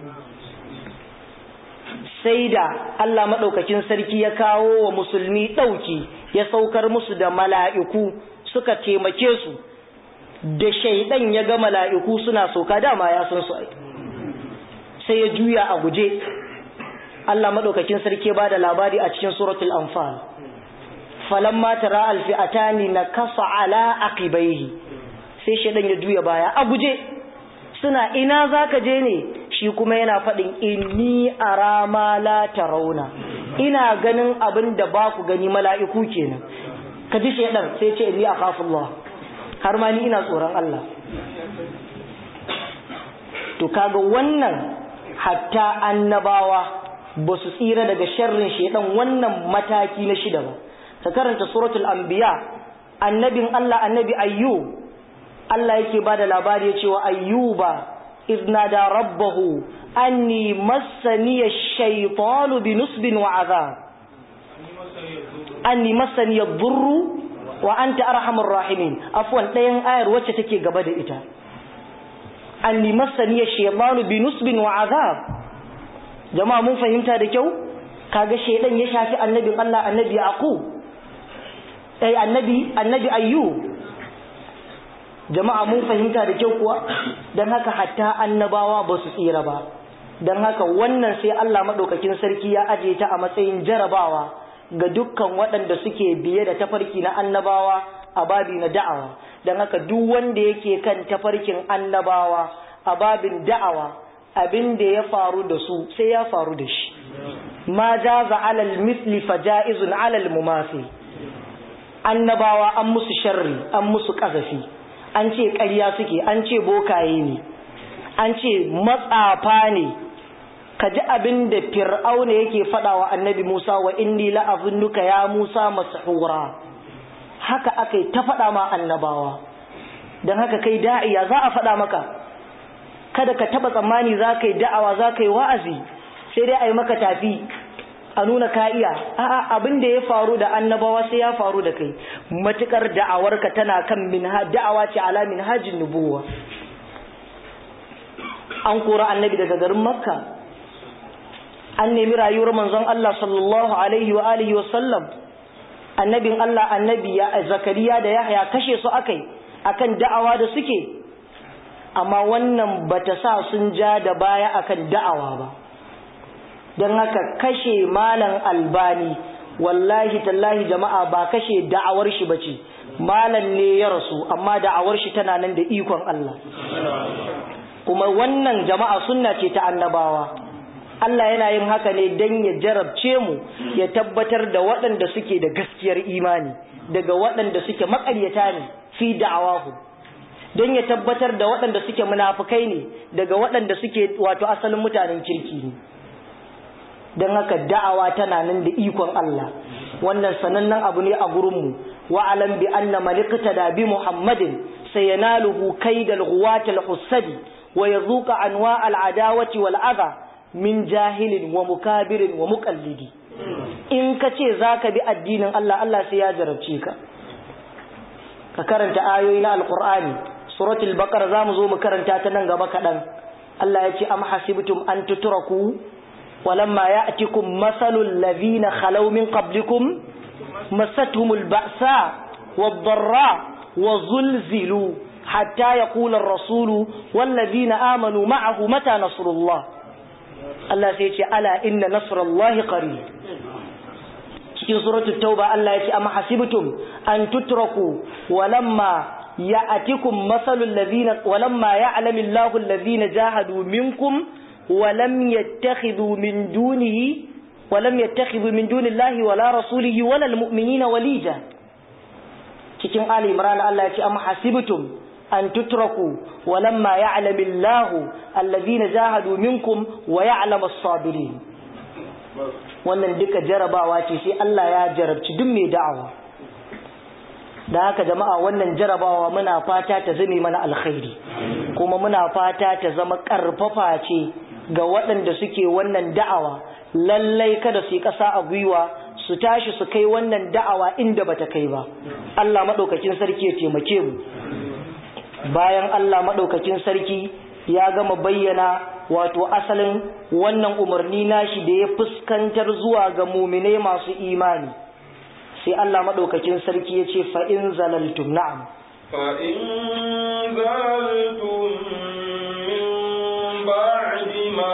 Sai da Allah maɗaukakin sarki ya kawo wa musulmi ɗauki, ya saukar musu da mala'iku suka taimake su, da shaidan ya ga mala'iku suna sauka dama ya san su aiki, sai ya juya a guje. Allah maɗaukakin sarki ba da labari a cikin suratul Anfal, falamma tara alfi'atani nakasa ala aqibaihi, sai shaidan ya juya baya a guje, suna ina zaka je ne? Shi kuma yana faɗin inni ara ma la tarawna, ina ganin abin da ba ku gani, mala'iku kenan. Kaji shaidan sai ce inni akhafullah, har ma ni ina tsoron Allah. To kaga wannan hatta annabawa ba su tsira daga sharrin shaidan wannan mataki na shida ba. Ta karanta suratul anbiya, annabin Allah annabi ayyub, Allah yake bada labari ya ce wa ayyuba iznada rabbahu anni massani ash-shaytanu binusbin wa azab anni massani ad-durru wa anta arhamur rahimin. Afwan, ɗayan ayar wacce take gaba da ita, anni massani ash-shaytanu binusbin wa azab. Jama'a mun fahimta da kyau, kaga shedan ya shafi annabin Allah annabi yaqub, ai annabi annabi ayyub. Jama'a mun fahimta da kyau kuwa, dan haka hatta annabawa ba su tsira ba. Dan haka wannan sai Allah madaukakin sarki ya aje ta a matsayin jarabawa ga dukkan waɗanda suke biye da tafarki na annabawa a babi na da'awa. Dan haka duk wanda yake kan tafarkin annabawa a babin da'awa, abin da ya faru da su sai ya faru da shi. Ma jaza alal misli fajaizun alal mumasil. Annabawa an musu sharri, an musu kazafi, an ce ƙarya suke, an ce bokaye ne, an ce matsafa ne. Ka ji abin da fir'auna yake faɗa wa annabi Musa, wa inni la'azunnuka ya Musa mashura. Haka aka yi ta faɗa ma annabawa. Don haka kai da'iya za a faɗa maka, kada ka taɓa tsammani za ka yi da'awa, za ka yi wa'azi sai dai a yi maka tafi a nuna ka iya. A'a, abin da ya faru da annabawa sai ya faru da kai, matukar da'awarka tana kan minha da'awa ce ala minhajin nubuwa. An kora annabi daga garin Makka, an nemi rayuwar manzon Allah sallallahu alaihi wa alihi wa sallam. Annabin Allah annabi ya Zakariya da Yahya kashe su akai akan da'awa da suke, amma wannan bata sa sun ja da baya akan da'awa ba. Don haka kashe malam Albani, wallahi tallahi jama'a, ba kashe da'awar shi bace. Malam ne ya rasu, amma da'awar shi tana nan da ikon Allah. Kuma wannan jama'a sunna ce ta annabawa. Allah yana yin haka ne don ya jarabce mu, ya tabbatar da waɗanda suke da gaskiyar imani daga waɗanda suke maƙaryata ne fi da'awahu, don ya tabbatar da waɗanda suke munafukai ne daga waɗanda suke wato asalin mutanen kirki ne. Don haka da'awa tana nan da ikon Allah. Wannan sanannen abu ne a gurinmu. Wa alam bi anna man iqtada bi Muhammadin sayanaluhu kaidal ghuwatil husadi wa yazuqa anwa al adawati wal adha min jahilin wa mukabirin wa muqallidi. In ka ce zaka bi addinin Allah, Allah sai ya jarabce ka. Ka karanta ayoyi na alqur'ani, suratul baqara zamu zo mu karanta ta nan gaba kadan. Allah ya ce am hasibtum an tutraku walamma ya'tikum masalul ladhina khalaw min qablikum massatuhumul ba'sa wad-dharra wa zulzilu hatta yaqula ar-rasulu wal ladhina amanu ma'ahu mata nasrullah. Allah sai ce ala inna nasrallahi qarib. Cikin suratul tauba Allah ya ce am hasibtum an tutraku walamma ya'tikum masalul ladhina walamma ya'lamu Allahu alladhina jahadu minkum walam yattakhidhu min dunihi walam yattakhidhu min dunillahi wala rasulihi wala almu'minina walija. Cikin Ali Imran Allah ya ce am hasibtum an tutraku walamma ya'lamu Allahu allazina jahadu minkum wa ya'lamu as-sabirin. Wannan duka jarabawa ce sai Allah ya jarabci duk mai da'awa. Da haka jama'a wannan jarabawa muna fata ta zame mana alkhairi, kuma muna fata ta zama karfafa ce ga waɗanda suke wannan da'awa. Lallai kada su yi ƙasa a gwiwa su tashi su kai wannan da'awa inda bata kai ba. Allah madaukakin sarki ya taimake mu. Bayan Allah madaukakin sarki ya gama bayyana wato asalin wannan umarni nashi da ya fuskantar zuwa ga mu'minai masu imani, sai Allah madaukakin sarki ya ce fa in zalaltum na'am fa in zalaltum min ba'di ma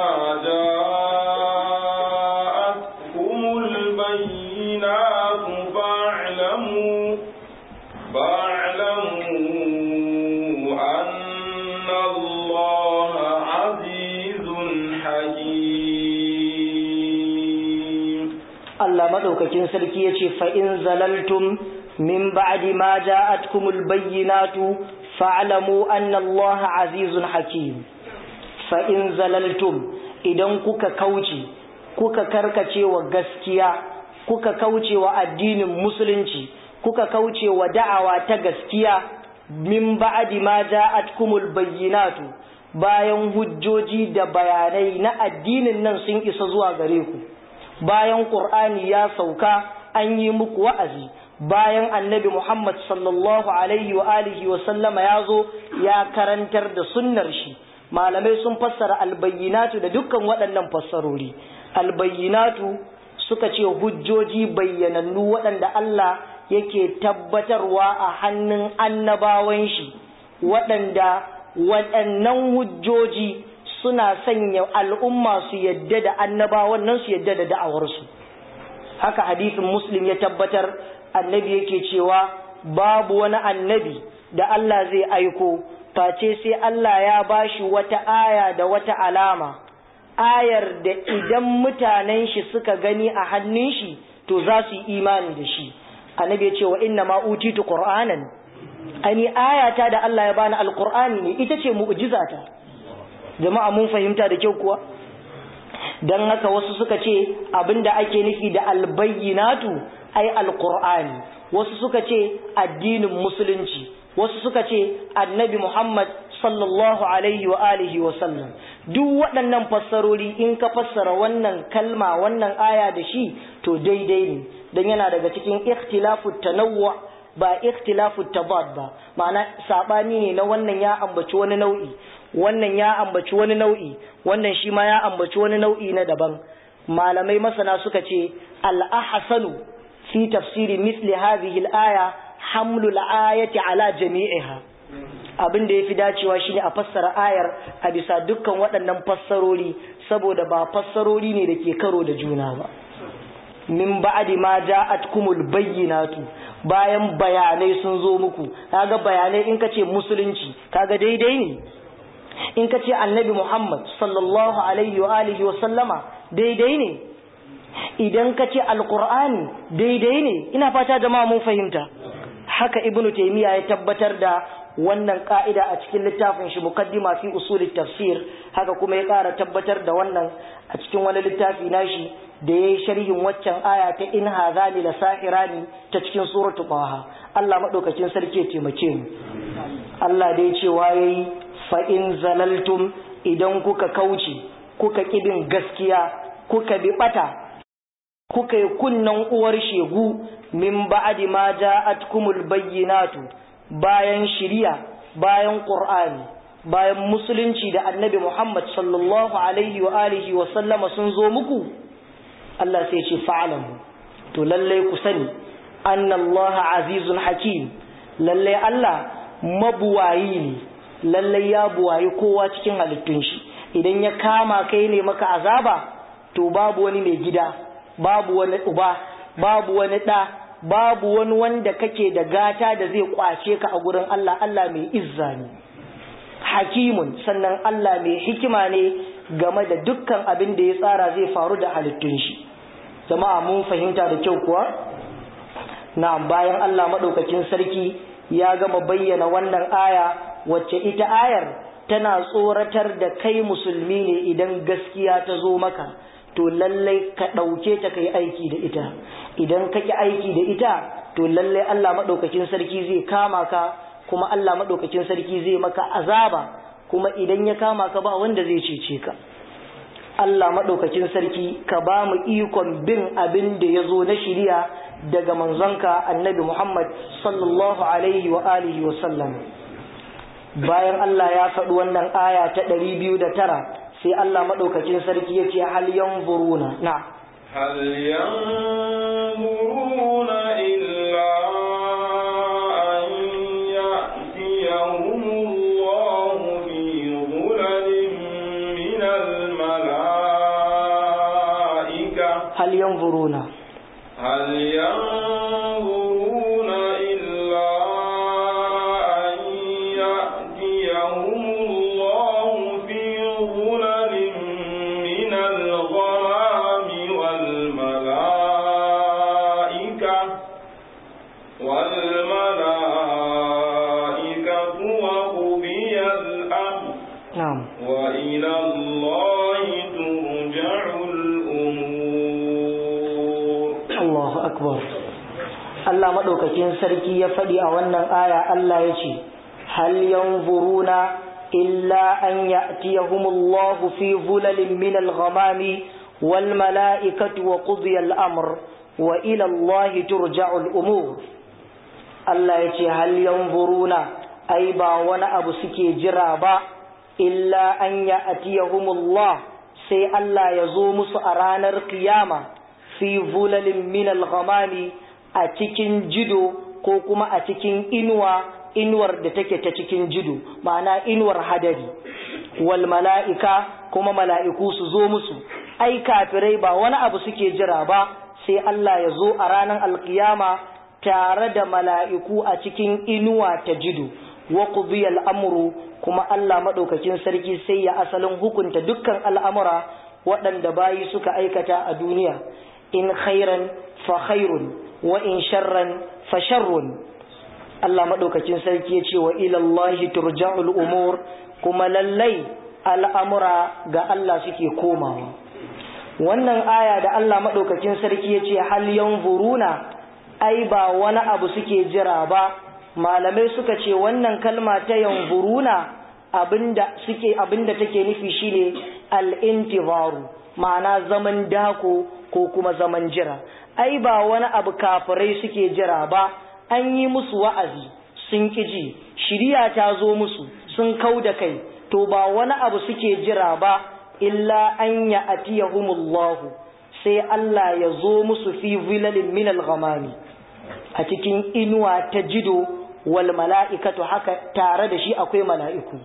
ja'atkumul bayyinatu fa'lamu fa'lamu anna Allaha 'azizun hakim. Allah madaukakin sarki yace fa in zalaltum min ba'di ma ja'atkumul bayyinatu fa'lamu anna Allaha 'azizun hakim. Fa in zalaltum, idan kuka kauce kuka karkace wa gaskiya, kuka kauce wa addinin musulunci, kuka kauce wa da'awa ta gaskiya, min ba'di ma ja'atkumul bayyinatu, bayan hujjoji da bayanai na addinin nan sun isa zuwa gare ku, bayan Qur'ani ya sauka an yi muku wa'azi, bayan Annabi Muhammad sallallahu alaihi wa alihi wa sallama ya zo ya karantar da sunnar shi. Malamai sun fassara albayyinatu da dukkan waɗannan fassarori. Albayyinatu suka ce hujjoji bayyanannu waɗanda Allah yake tabbatarwa a hannun annabawan shi, waɗanda waɗannan hujjoji suna sanya al'umma su yadda da annabawan nan, su yadda da da'awarsu. Haka hadisin Muslim ya tabbatar, annabi yake cewa babu wani annabi da Allah zai aiko face sai Allah ya bashi wata aya da wata alama, ayar da idan mutanen shi suka gani a hannun shi to za su yi imani da shi. Annabi ya ce wa inna ma utitu qur'anan, ani ayata da Allah ya bani alqur'ani ne, ita ce mu'jizata. Jama'a mun fahimta da kyau kuwa? Dan haka wasu suka ce abinda ake nufi da albayyinatu ai alqur'ani, wasu suka ce addinin musulunci, wasu suka ce annabi Muhammad sallallahu alaihi wa alihi wa sallam. Duk waɗannan fassarori in ka fassara wannan kalma wannan aya da shi to daidai ne, dan yana daga cikin ikhtilafut tanawwu ba ikhtilafut tabad ba, ma'ana sabani ne na wannan ya ambaci wani nau'i, wannan ya ambaci wani nau'i, wannan shi ma ya ambaci wani nau'i na daban. Malamai masana suka ce al-ahsanu fi tafsiri misli hadhihi al-aya hamlul ayati ala jami'iha. Abin da yafi dacewa shine a fassara ayar a bisa dukkan waɗannan fassarori, saboda ba fassarori ne da ke karo da juna ba. Min ba'di ma ja'atkumul bayyinatu, bayan bayanai sun zo muku. Kaga bayanai in kace musulunci kaga daidai ne, in kace annabi Muhammad sallallahu alaihi wa alihi wa sallama daidai ne, idan kace alqur'ani daidai ne. Ina fata jama'a mun fahimta. Haka ibnu taymiya ya tabbatar da wannan ka'ida a cikin littafin shi muqaddima fi usulit tafsir, haka kuma ya ƙara tabbatar da wannan a cikin wani littafi nashi da yayi sharhin waccan aya ta in hadhani la sahirani ta cikin suratu qaha. Allah madaukakin sarki ya taimake mu. Allah dai cewa yayi fa in zalaltum, idan kuka kauce kuka kibin gaskiya kuka bi bata kuka yi kunnan uwar shegu, min ba'di ma ja'atkumul bayyinatu, bayan shiriya, bayan qur'ani, bayan musulunci da annabi Muhammad sallallahu alaihi wa alihi wa sallama sun zo muku, Allah sai ce fa'alamu, to lalle ku sani annallaha azizun hakim, lalle Allah mabuwayi ne, lalle ya buwayi kowa cikin halittun shi. Idan ya kama kai ne maka azaba, to babu wani mai gida, babu wani uba, babu wani ɗa, babu wani wanda kake da gata da zai kwace ka a gurin Allah. Allah mai izza ne, hakimun, sannan Allah mai hikima ne game da dukkan abin da ya tsara zai faru da halittun shi. Jama'a mun fahimta da kyau kuwa? Na bayan Allah madaukakin sarki ya gama bayyana wannan aya wacce ita ayar tana tsoratar da kai musulmi ne idan gaskiya ta zo maka to lallai ka ɗauke ta kai aiki da ita, idan ka ki aiki da ita to lallai Allah maɗaukakin sarki zai kama ka, kuma Allah maɗaukakin sarki zai maka azaba, kuma idan ya kama ka ba wanda zai cece ka. Allah maɗaukakin sarki ka ba mu ikon bin abin da ya zo na shiriya daga manzonka annabi Muhammad sallallahu alaihi wa alihi wa sallam. Bayan Allah ya faɗi wannan aya ta ɗari biyu da tara sai Allah maɗaukakin sarki ya ce hal yanzuruna na hal yanzuruna illa an ya'tiyahumullahu fi dhulalin minal malaika hal yanzuruna hal yanzuruna illa an ya'tiyahumullahu fi dhulalin minal ghamami wal malaika wal malaikatu wa qudiyal amr na'am wa ila Allahi turja'ul umur. Allahu akbar. Allah maɗaukakin sarki ya faɗi a wannan aya, Allah ya ce hal yanzuruna illa an ya'tiyahumullahu fi dhulalin minal ghamami wal mala'ikatu wa qudiya al-amr wa ila Allahi turja'ul umur. Allah ya ce hal yanzuruna, ai ba wani abu suke jira ba, illa an ya'tiyahumullah, sai Allah ya zo musu a ranar kiyama fi dhulalin minal ghamami, a cikin jido ko kuma a cikin inuwa, inuwar da take ta cikin jido, ma'ana inuwar hadari, wal mala'ika, kuma mala'iku su zo musu. Ai kafirai ba wani abu suke jira ba, sai Allah ya zo a ranar alkiyama tare da mala'iku a cikin inuwa ta jido, wa qudiyal amru, kuma Allah maɗaukakin sarki sai ya asalin hukunta dukkan al'amura waɗanda bayi suka aikata a duniya, in khairan fa khairun wa in sharran fa sharrun. Allah maɗaukakin sarki ya ce wa ilallahi turja'ul umur, kuma lallai al'amura ga Allah suke komawa. Wannan aya da Allah maɗaukakin sarki ya ce hal yanzuruna, ai ba wani abu suke jira ba. Malamai suka ce wannan kalma ta yanzuruna abinda suke abinda take nufi shine al-intizaru, ma'ana zaman dako ko kuma zaman jira. Ai ba wani abu kafirai suke jira ba, an yi musu wa'azi sun kiji, shiriya ta zo musu sun kauda kai, to ba wani abu suke jira ba illa an ya'tiyahumullahu, sai Allah ya zo musu fi zilalin minal ghamami, a cikin inuwa ta jido, wal mala'ikatu, haka tare da shi akwai mala'iku.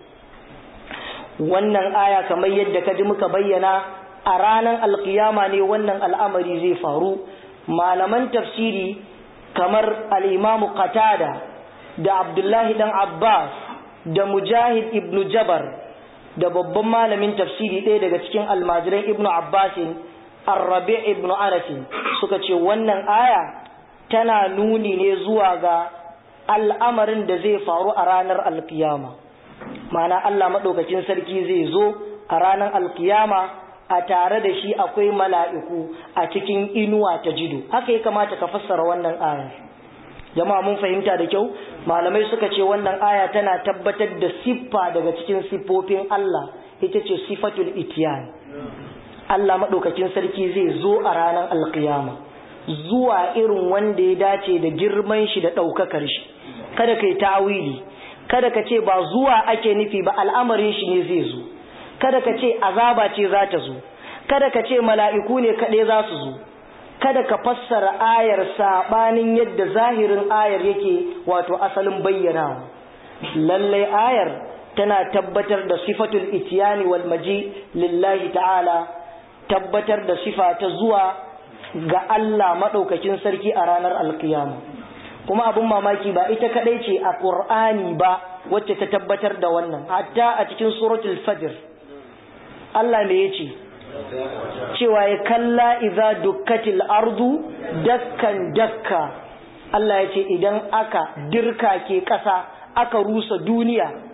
Wannan aya kamar yadda kaji muka bayyana a ranar alkiyama ne wannan al'amari zai faru. Malaman tafsiri kamar al'imamu Qatada da Abdullahi dan Abbas da Mujahid ibn Jabar da babban malamin tafsiri ɗaya daga cikin almajiran ibn Abbasin, Ar-Rabi' ibn Anas, suka ce wannan aya tana nuni ne zuwa ga al'amarin da zai faru a ranar alkiyama. Ma'ana Allah maɗaukacin sarki zai zo a ranar alkiyama, a tare da shi akwai mala'iku a cikin inuwa ta jido. Haka ya kamata ka fassara wannan aya. Jama'a mun fahimta da kyau? Malamai suka ce wannan aya tana tabbatar da siffa daga cikin siffofin Allah, ita ce sifatul itiyan. Allah maɗaukacin sarki zai zo a ranar alkiyama, zuwa irin wanda ya dace da girman shi da ɗaukakar shi. Kada kai ta'awili, kada ka ce ba zuwa ake nufi ba, al'amarin shi ne zai zo. Kada ka ce azaba ce za ta zo, kada ka ce mala'iku ne kaɗai za su zo, kada ka fassara ayar saɓanin yadda zahirin ayar yake, wato asalin bayyanawa. Lallai ayar tana tabbatar da sifatul itiyani wal maji lillahi ta'ala, tabbatar da sifa ta zuwa ga Allah maɗaukakin sarki a ranar alkiyama. Kuma abin mamaki ba ita kaɗai ce a ƙur'ani ba wacce ta tabbatar da wannan, hatta a cikin suratul fajr Allah me yace? Cewa ya kalla idza dukkatil ardu dakkan dakka. Allah yace idan aka dirka ke ƙasa, aka rusa duniya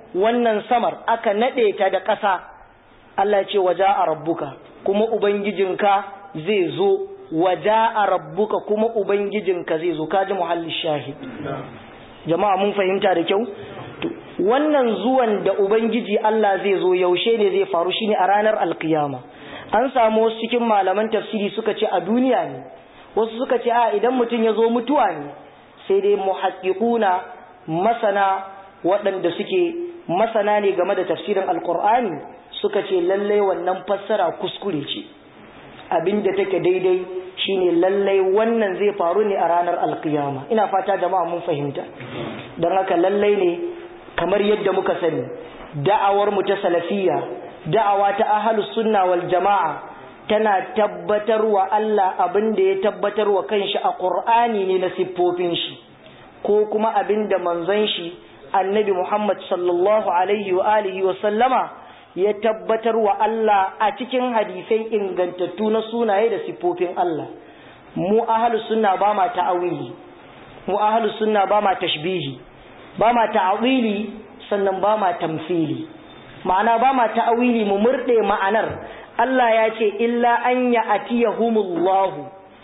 wannan samar aka nade ta da ƙasa Allah ce waja'a rabbuka kuma ubangijinka zai zo waja'a rabbuka kuma ubangijinka zai zo kaji muhallin shahid jama'a mun fahimta da kyau wannan zuwan da ubangiji Allah zai zo yaushe ne zai faru shine a ranar alkiyama an samu wasu cikin malaman tafsiri suka ce a duniya ne wasu suka ce a idan mutum ya zo mutuwa ne sai dai muhaqqiquna masana waɗanda suke masana ne game da tafsirin alqur'ani suka ce lalle wannan fassara kuskure ce abinda take daidai shine lalle wannan zai faru ne a ranar alkiyama ina fata jama'a mun fahimta dan haka lalle ne kamar yadda muka sani da'awar mu ta salafiyya da'awa ta ahlus sunna wal jama'a tana tabbatarwa Allah abinda ya tabbatarwa kanshi a Qur'ani ne na siffofin shi ko kuma abinda manzon shi Annabi Muhammad sallallahu alaihi wa alihi wa sallama ya tabbatarwa Allah a cikin hadisai ingantattu na sunaye da siffofin Allah mu ahlus sunna ba ma ta'awili mu ahlus sunna ba ma tashbihi ba ma ta'awili sannan ba ma tamthili ma'ana ba ma ta'awili mu murde ma'anar Allah ya ce illa an ya'tiyahumullahu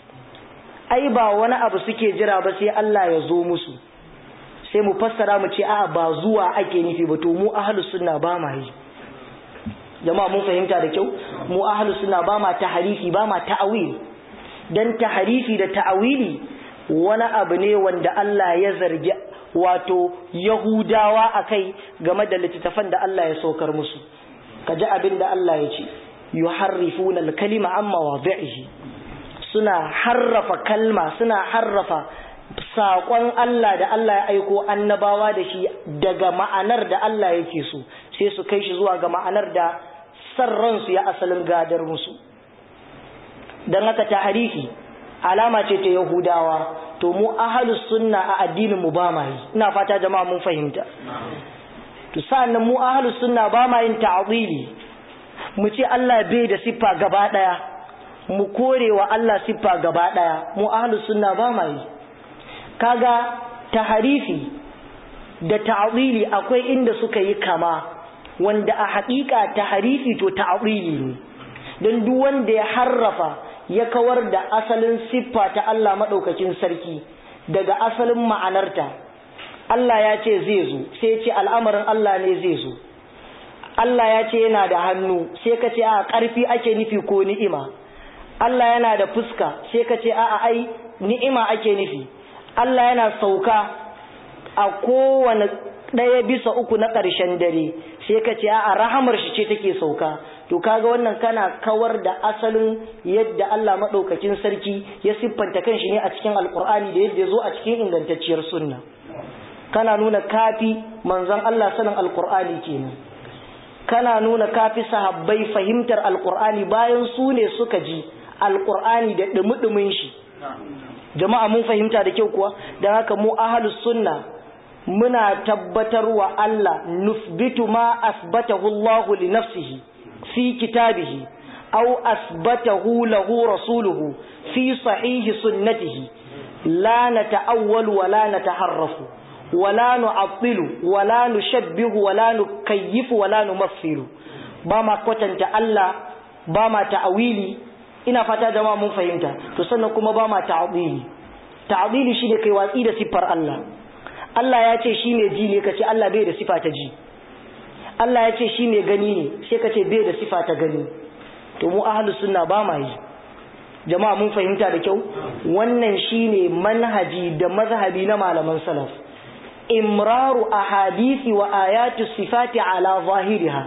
ai ba wani abu suke jira ba sai Allah ya zo musu sai mu fassara mu ce a ba zuwa ake nufi ba to mu ahlus sunna ba ma yi jama'a mun fahimta da kyau mu ahlus sunna ba ma tahrifi ba ma ta'awil dan tahrifi da ta'awili wani abu ne wanda Allah ya zargi wato yahudawa akai game da littafan da Allah ya saukar musu kaji abin da Allah ya ce yuharrifuna al-kalima amma mawadhihi suna harrafa kalma suna harrafa saƙon Allah da Allah ya aiko annabawa da shi daga ma'anar da Allah yake so sai su kai shi zuwa ga ma'anar da sarransu ya asalin gadar musu don haka tahrifi alama ce ta yahudawa to mu ahlus sunna a addinin mu ba ma yi ina fata jama'a mun fahimta to sa'annan mu ahlus sunna ba ma yin ta'dili mu ce Allah bai da siffa gaba daya mu korewa Allah siffa gaba daya mu ahlus sunna ba ma yi kaga tahrifi da ta'dili akwai inda suka yi kama wanda a haƙiƙa tahrifi to ta'dili ne dan duk wanda ya harrafa ya kawar da asalin siffa ta Allah madaukakin sarki daga asalin ma'anarta Allah ya ce zai zo sai ya ce al'amarin Allah ne zai zo Allah ya ce yana da hannu sai ka ce a ƙarfi ake nufi ko ni'ima Allah yana da fuska sai ka ce a ai ni'ima ake nufi Allah yana sauka a kowane ɗaya bisa uku na ƙarshen dare sai ka ce a rahamar shi ce take sauka to kaga wannan kana kawar da asalin yadda Allah madaukakin sarki ya siffanta kanshi ne a cikin alkur'ani da yadda ya zo a cikin ingantacciyar sunna kana nuna kafi manzon Allah sanin alkur'ani kenan kana nuna kafi sahabbai fahimtar alkur'ani bayan su ne suka ji alkur'ani da dumudumin shi jama'a mun fahimta da kyau kuwa dan haka mu ahlus sunna muna tabbatarwa Allah nusbitu ma asbatahu Allah li nafsihi fi kitabihi aw asbatahu lahu rasuluhu fi sahihi sunnatihi la nata'awwal wa la nataharrafu wa la nu'attilu wa la nushabbihu wa la nukayyifu wa la numathilu ba ma kwatanta Allah ba ma ta'awili ina fata jama'a mun fahimta to sannan kuma ba ma ta'dili ta'dili shine kai watsi da sifar Allah Allah ya ce shi mai ji ne kace Allah bai da sifa ta ji Allah ya ce shi mai gani ne sai kace bai da sifa ta gani to mu ahlus sunna ba ma yi jama'a mun fahimta da kyau wannan shine manhaji da mazhabi na malaman salaf imraru ahadisi wa ayatu sifati ala zahiriha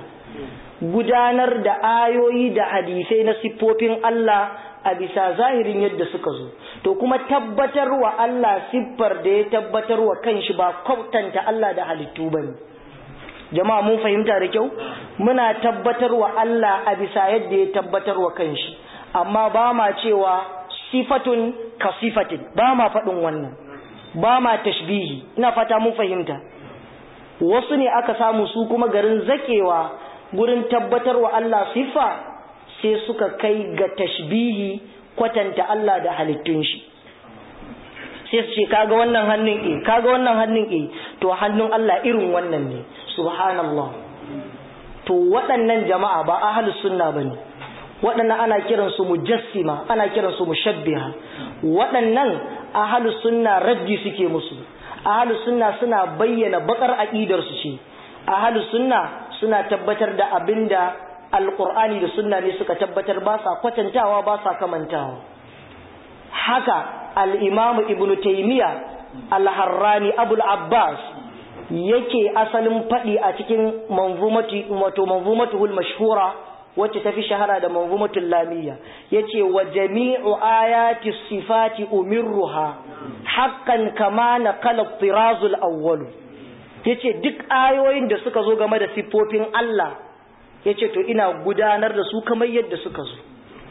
gudanar da ayoyi da hadisai na siffofin Allah a bisa zahirin yadda suka zo to kuma tabbatarwa Allah siffar da ya tabbatarwa kanshi ba kwautanta Allah da halittu bane jama'a mun fahimta da kyau muna tabbatarwa Allah a bisa yadda ya tabbatarwa kanshi amma ba ma cewa sifatun ka sifatin ba ma faɗin wannan ba ma tashbihi ina fata mun fahimta wasu ne aka samu su kuma garin zakewa gurin tabbatarwa Allah sifa sai suka kai ga tashbihi kwatanta Allah da halittun shi sai su ce kaga wannan hannun eh kaga wannan hannun eh to hannun Allah irin wannan ne subhanallah. To waɗannan jama'a ba ahlus sunna bane, waɗannan ana kiransu mujassima, ana kiransu mushabbiha. Waɗannan ahlus sunna raddi suke musu. Ahlus sunna suna bayyana bakar aqidar su ce. Ahlus sunna suna tabbatar da abinda alqur'ani da sunna ne suka tabbatar, ba sa kwatantawa, ba sa kamantawa. Haka al-imam ibnu taymiya al-harrani abul abbas yake asalin fadi a cikin manzumati wato manzumatuhul mashhura wacce tafi shahara da manzumatul lamiyya, yace wa jami'u ayati sifati umirruha haqqan kama naqala at-tirazul awwal. yace duk ayoyin da suka zo game da sifofin Allah, yace to ina gudanar da su kamar yadda suka zo,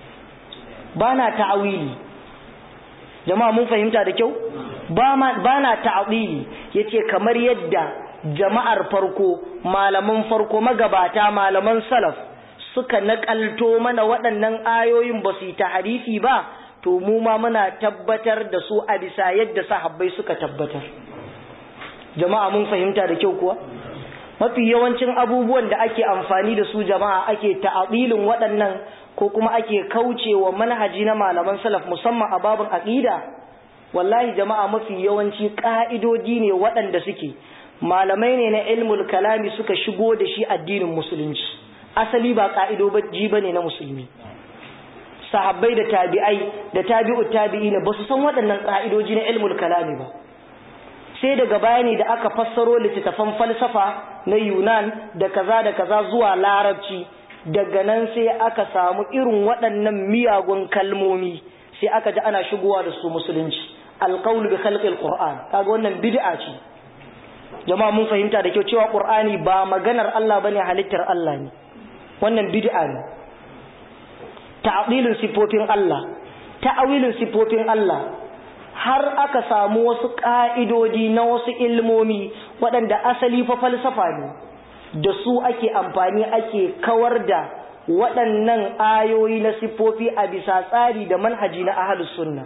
bana ta'awili. Jama'a mun fahimta da kyau? Bana ta'awili, yace kamar yadda jama'ar farko, malaman farko, magabata, malaman salaf suka nakalto mana waɗannan ayoyin ba su yi tahrifi ba, to mu ma muna tabbatar da su a bisa yadda sahabbai suka tabbatar. Jama'a mun fahimta da kyau kuwa? Mafi yawancin abubuwan da ake amfani da su jama'a ake ta'adilin waɗannan ko kuma ake kaucewa manhaji na malaman salaf musamman a babin aqida, wallahi jama'a mafi yawanci ka'idodi ne waɗanda suke malamai ne na ilmul kalami suka shigo da shi addinin musulunci. Asali ba ka'idoji bane na musulmi. Sahabbai da tabi'ai da tabi'ut tabi'ina ba su san waɗannan ka'idoji na ilmul kalami ba. Sai daga baya ne da aka fassaro littattafan falsafa na Yunan da kaza da kaza zuwa Larabci, daga nan sai aka samu irin waɗannan miyagun kalmomi, sai aka ji ana shigowa da su musulunci. Alqaulu bi khalqil Qur'an, kaga wannan bid'a ce. Jama'a mun fahimta da kyau cewa Qur'ani ba maganar Allah bane, halittar Allah ne. Wannan bid'a ne. Ta'dilin sifofin Allah, ta'awilin sifofin Allah, har aka samu wasu ƙa'idodi na wasu ilmomi waɗanda asali fa falsafa ne, da su ake amfani ake kawar da waɗannan ayoyi na siffofi a bisa tsari da manhaji na ahlus sunna.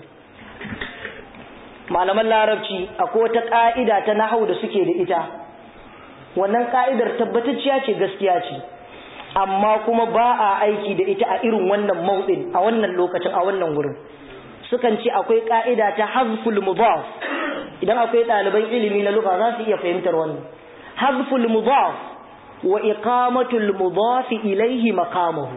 Malaman larabci akwai wata ƙa'ida ta nahau da suke da ita, wannan ƙa'idar tabbatacciya ce, gaskiya ce, amma kuma ba a aiki da ita a irin wannan mauɗin, a wannan lokacin, a wannan wurin. Sukan ce akwai ka'ida ta hazful mudaf, idan akwai ɗaliban ilimi na lugha za su iya fahimtar wannan. Hazful mudaf wa iqamatul mudaf ilayhi maqamahu.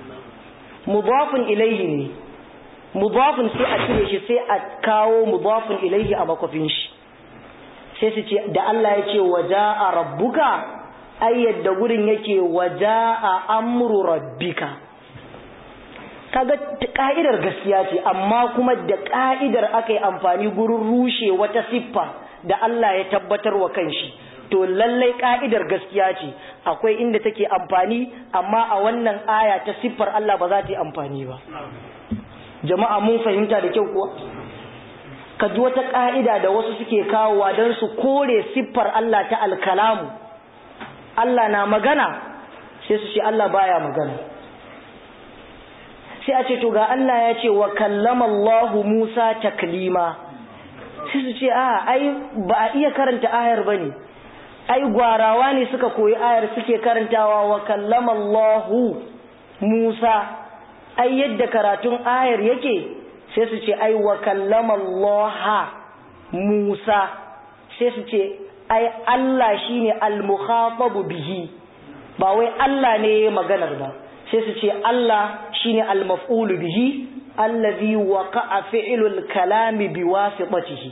Mudafun ilayhi ne, mudafun sai a cire shi sai a kawo mudafun ilayhi a makofin shi. Sai su ce da Allah ya ce waja'a rabbuka, ai yadda gurin yake waja'a amru rabbika. Kaga ka'idar gaskiya ce, amma kuma da ka'idar aka yi amfani gurin rushe wata siffa da Allah ya tabbatar wa kanshi. To lallai ka'idar gaskiya ce, akwai inda take amfani, amma a wannan aya ta siffar Allah ba za ta yi amfani ba. Jama'a mun fahimta da kyau kuwa? Ka ji wata ka'ida da wasu suke kawowa don su kore siffar Allah ta alkalamu. Allah na magana, sai su ce Allah baya magana. Sai a ce to ga Allah ya ce wa kallama Allahu Musa taklima, sai su ce a ai ba a iya karanta ayar bane, ai gwarawa ne suka koyi ayar suke karantawa wa kallama Allahu Musa, ai yadda karatun ayar yake sai su ce ai wa kallama Allah Musa, sai su ce ai Allah shine al-mukhatabu bihi, ba wai Allah ne ya maganar ba. Sai su ce Allah shine al-maf'ulu bihi allazi waqa'a fi'lul kalami biwasitatihi.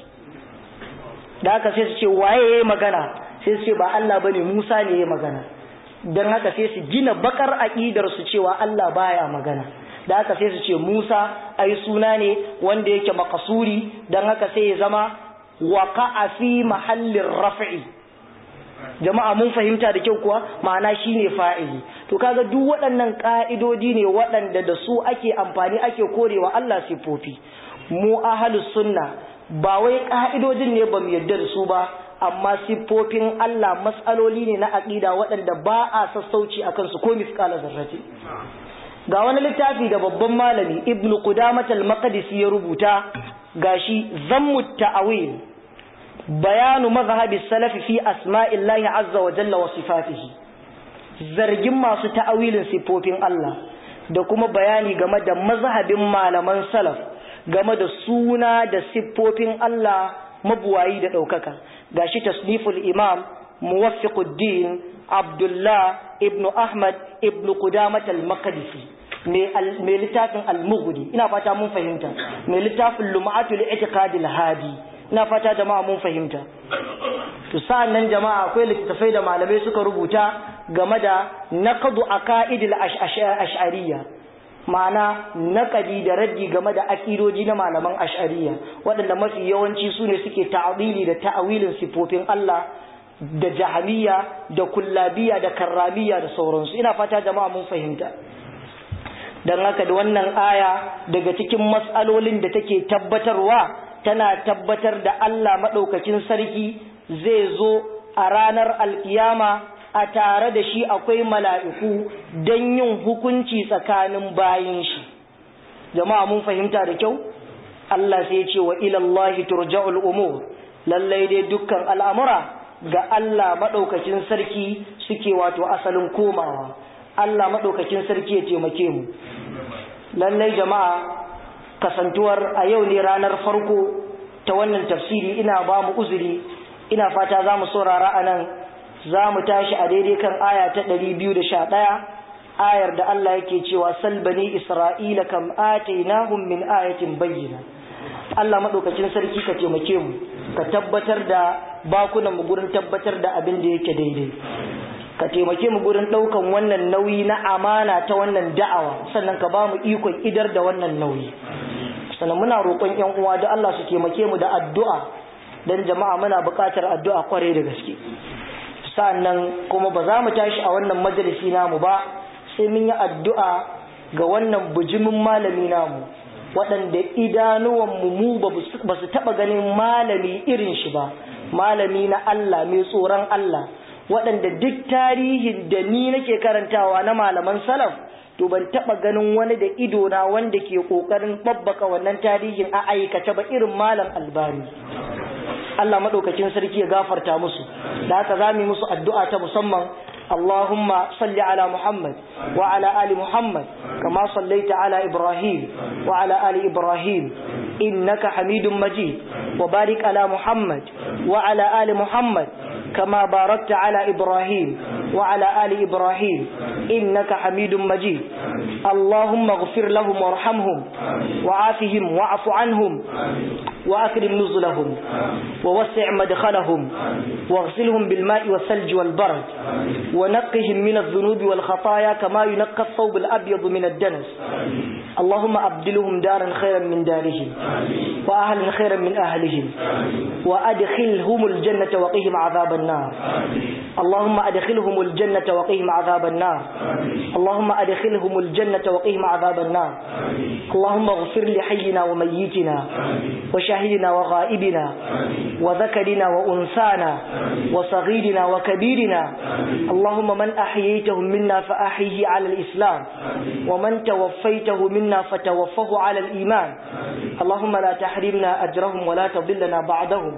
Da haka sai su ce waye yayi magana, sai su ce ba Allah bane, Musa ne yayi magana. Dan haka sai su gina bakar aqidar su cewa Allah baya magana. Da haka sai su ce Musa ai suna ne wanda yake maqsuri, dan haka sai ya zama waqa'a fi mahallir raf'i. Jama'a mun fahimta da kyau kuwa, ma'ana shine fa'ili. To kaga duk waɗannan ka'idodi ne waɗanda da su ake amfani ake korewa Allah sifofi. Mu ahlus sunna ba wai ka'idodin ne bamu yarda da su ba, amma sifofin Allah mas'aloli ne na aqida waɗanda ba a sassauci akan su ko misqala zarrati. Ga wani littafi da babban malami Ibn Qudamah al-Maqdisi ya rubuta, gashi Zammut Ta'wil, bayanu mazhabi salafi fi asma'illahi azza wa jalla wa sifatihi, zargin masu ta'awilin sifofin Allah da kuma bayani game da mazhabin malaman salaf game da suna da siffofin Allah mabuwayi da ɗaukaka. Gashi tasniful imam muwaffiquddin Abdullah ibn Ahmad ibn Qudamah al-Maqdisi mai littafin al-Mughni, ina fata mun fahimta, mai littafin Lum'atul I'tiqad al-Hadi, ina fata jama'a mun fahimta. To sa'an nan jama'a akwai littafai da malamai suka rubuta game da naqdu aqaidil ash'ariyya, ma'ana naqadi da raddi game da akidoji na malaman ash'ariyya waɗanda mafi yawanci su ne suke ta'dili da ta'awilin sifofin Allah da jahamiyya da kullabiyya da karramiyya da sauransu. Ina fata jama'a mun fahimta. Dan haka da wannan aya daga cikin mas'alolin da take tabbatarwa, tana tabbatar da Allah madaukakin sarki zai zo a ranar alkiyama a tare da shi akwai mala'iku don yin hukunci tsakanin bayin shi. Jama'a mun fahimta da kyau? Allah sai ce wa ilallahi turja'ul umur, lallai dai dukkan al'amura ga Allah maɗaukakin sarki suke wato asalin komawa. Allah maɗaukakin sarki ya taimake mu. Lallai jama'a, kasantuwar a yau ne ranar farko ta wannan tafsiri, ina ba mu uzuri, ina fata za mu saurara a nan. Za mu tashi a daidai kan aya ta ɗari biyu da sha ɗaya, ayar da Allah yake cewa salbani Isra'ila kam atainahum min ayatin bayyina. Allah maɗaukacin sarki ka taimake mu, ka tabbatar da bakunan mu gurin tabbatar da abin da yake daidai. Ka taimake mu gurin ɗaukan wannan nauyi na amana ta wannan da'awa, sannan ka ba mu ikon idar da wannan nauyi. Sannan muna roƙon ƴan uwa da Allah su taimake mu da addu'a, dan jama'a muna buƙatar addu'a kwarai da gaske. Sannan kuma ba za mu tashi a wannan majalisi namu ba sai mun yi addu'a ga wannan bujimin malami namu, waɗanda idanuwanmu mu ba su taɓa ganin malami irin shi ba, malami na Allah mai tsoron Allah, waɗanda duk tarihin da ni nake karantawa na malaman salaf to ban taɓa ganin wani da idona wanda ke ƙoƙarin ɓabbaka wannan tarihin a aikace ba irin malam Albani. Allah madaukakin sarki ya gafarta musu, da haka zamu yi musu addu'a ta musamman. Allahumma salli ala Muhammad wa ala ali Muhammad kama sallaita ala Ibrahim wa ala ali Ibrahim innaka Hamidum Majid, wa barik ala Muhammad wa ala ali Muhammad kama barakta ala Ibrahim wa ala ali Ibrahim innaka Hamidum Majid. Allahumma ighfir lahum warhamhum wa'afihim wa'fu anhum wa akrim nuzulahum ووسع مدخلهم واغسلهم بالماء والثلج والبرد ونقهم من الذنوب والخطايا كما ينقى الثوب الأبيض من الدنس. اللهم أبدلهم دارا خيرا من دارهم وأهلا خيرا من أهلهم وأدخلهم الجنة وقهم عذاب النار. اللهم أدخلهم الجنة وقهم عذاب النار. اللهم أدخلهم الجنة وقهم عذاب النار. اللهم اغفر لحينا وميتنا وشاهدنا وغائبنا وذكرنا وأنثانا وصغيرنا وكبيرنا. اللهم من أحييته منا فأحيه على الإسلام، ومن توفيته منا فتوفه على الإيمان. اللهم لا تحرمنا أجرهم ولا تضلنا بعدهم.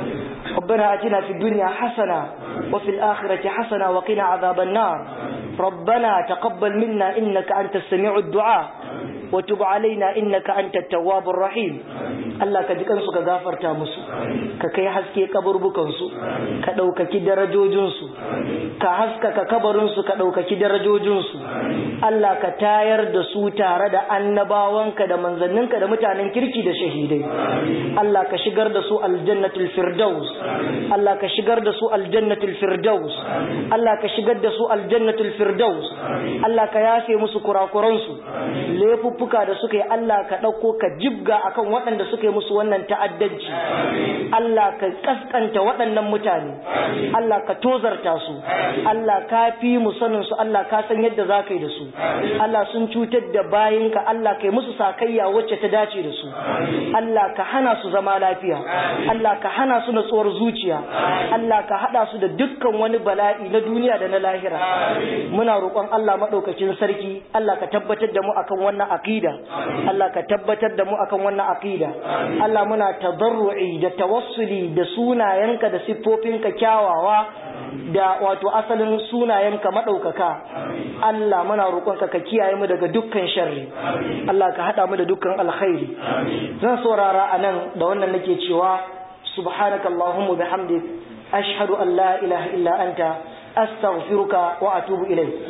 ربنا آتنا في الدنيا حسنة وفي الآخرة حسنة وقنا عذاب النار. ربنا تقبل منا إنك أنت السميع الدعاء وتب علينا إنك أنت التواب الرحيم. Allah ka ji kansu ka gafarta musu, ka kai haske kaburbukansu, ka ɗaukaki darajojinsu, ka haskaka kabarinsu, ka ɗaukaki darajojinsu. Allah ka tayar da su tare da annabawanka da manzanninka da mutanen kirki da shahidai. Allah ka shigar da su aljannatul firdaus. Allah ka shigar da su aljannatul firdaus. Allah ka shigar da su aljannatul firdaus. Allah ka yafe musu kurakuransu, laifuffuka da suka yi Allah ka ɗauko ka jibga akan waɗanda suka yi musu wannan ta'addanci. Allah ka kaskanta waɗannan mutane, Allah ka tozarta su, Allah ka fi mu sanin su, Allah ka san yadda za ka yi da su. Allah sun cutar da bayinka, Allah ka yi musu sakayya wacce ta dace da su. Allah ka hana su zama lafiya, Allah ka hana su natsuwar zuciya, Allah ka hada su da dukkan wani bala'i na duniya da na lahira. Muna roƙon Allah madaukakin sarki, Allah ka tabbatar da mu akan wannan aqida Allah ka tabbatar da mu akan wannan aqida Allah muna tadarru'i da tawassuli da sunayenka da siffofinka kyawawa da wato asalin sunayenka madaukaka Allah muna roƙonka ka kiyaye mu daga dukkan sharri Allah ka hada mu da dukkan alkhairi zan saurara anan da wannan nake cewa subhanakallahumma bihamdik ashhadu an la ilaha illa anta astaghfiruka wa atubu ilayk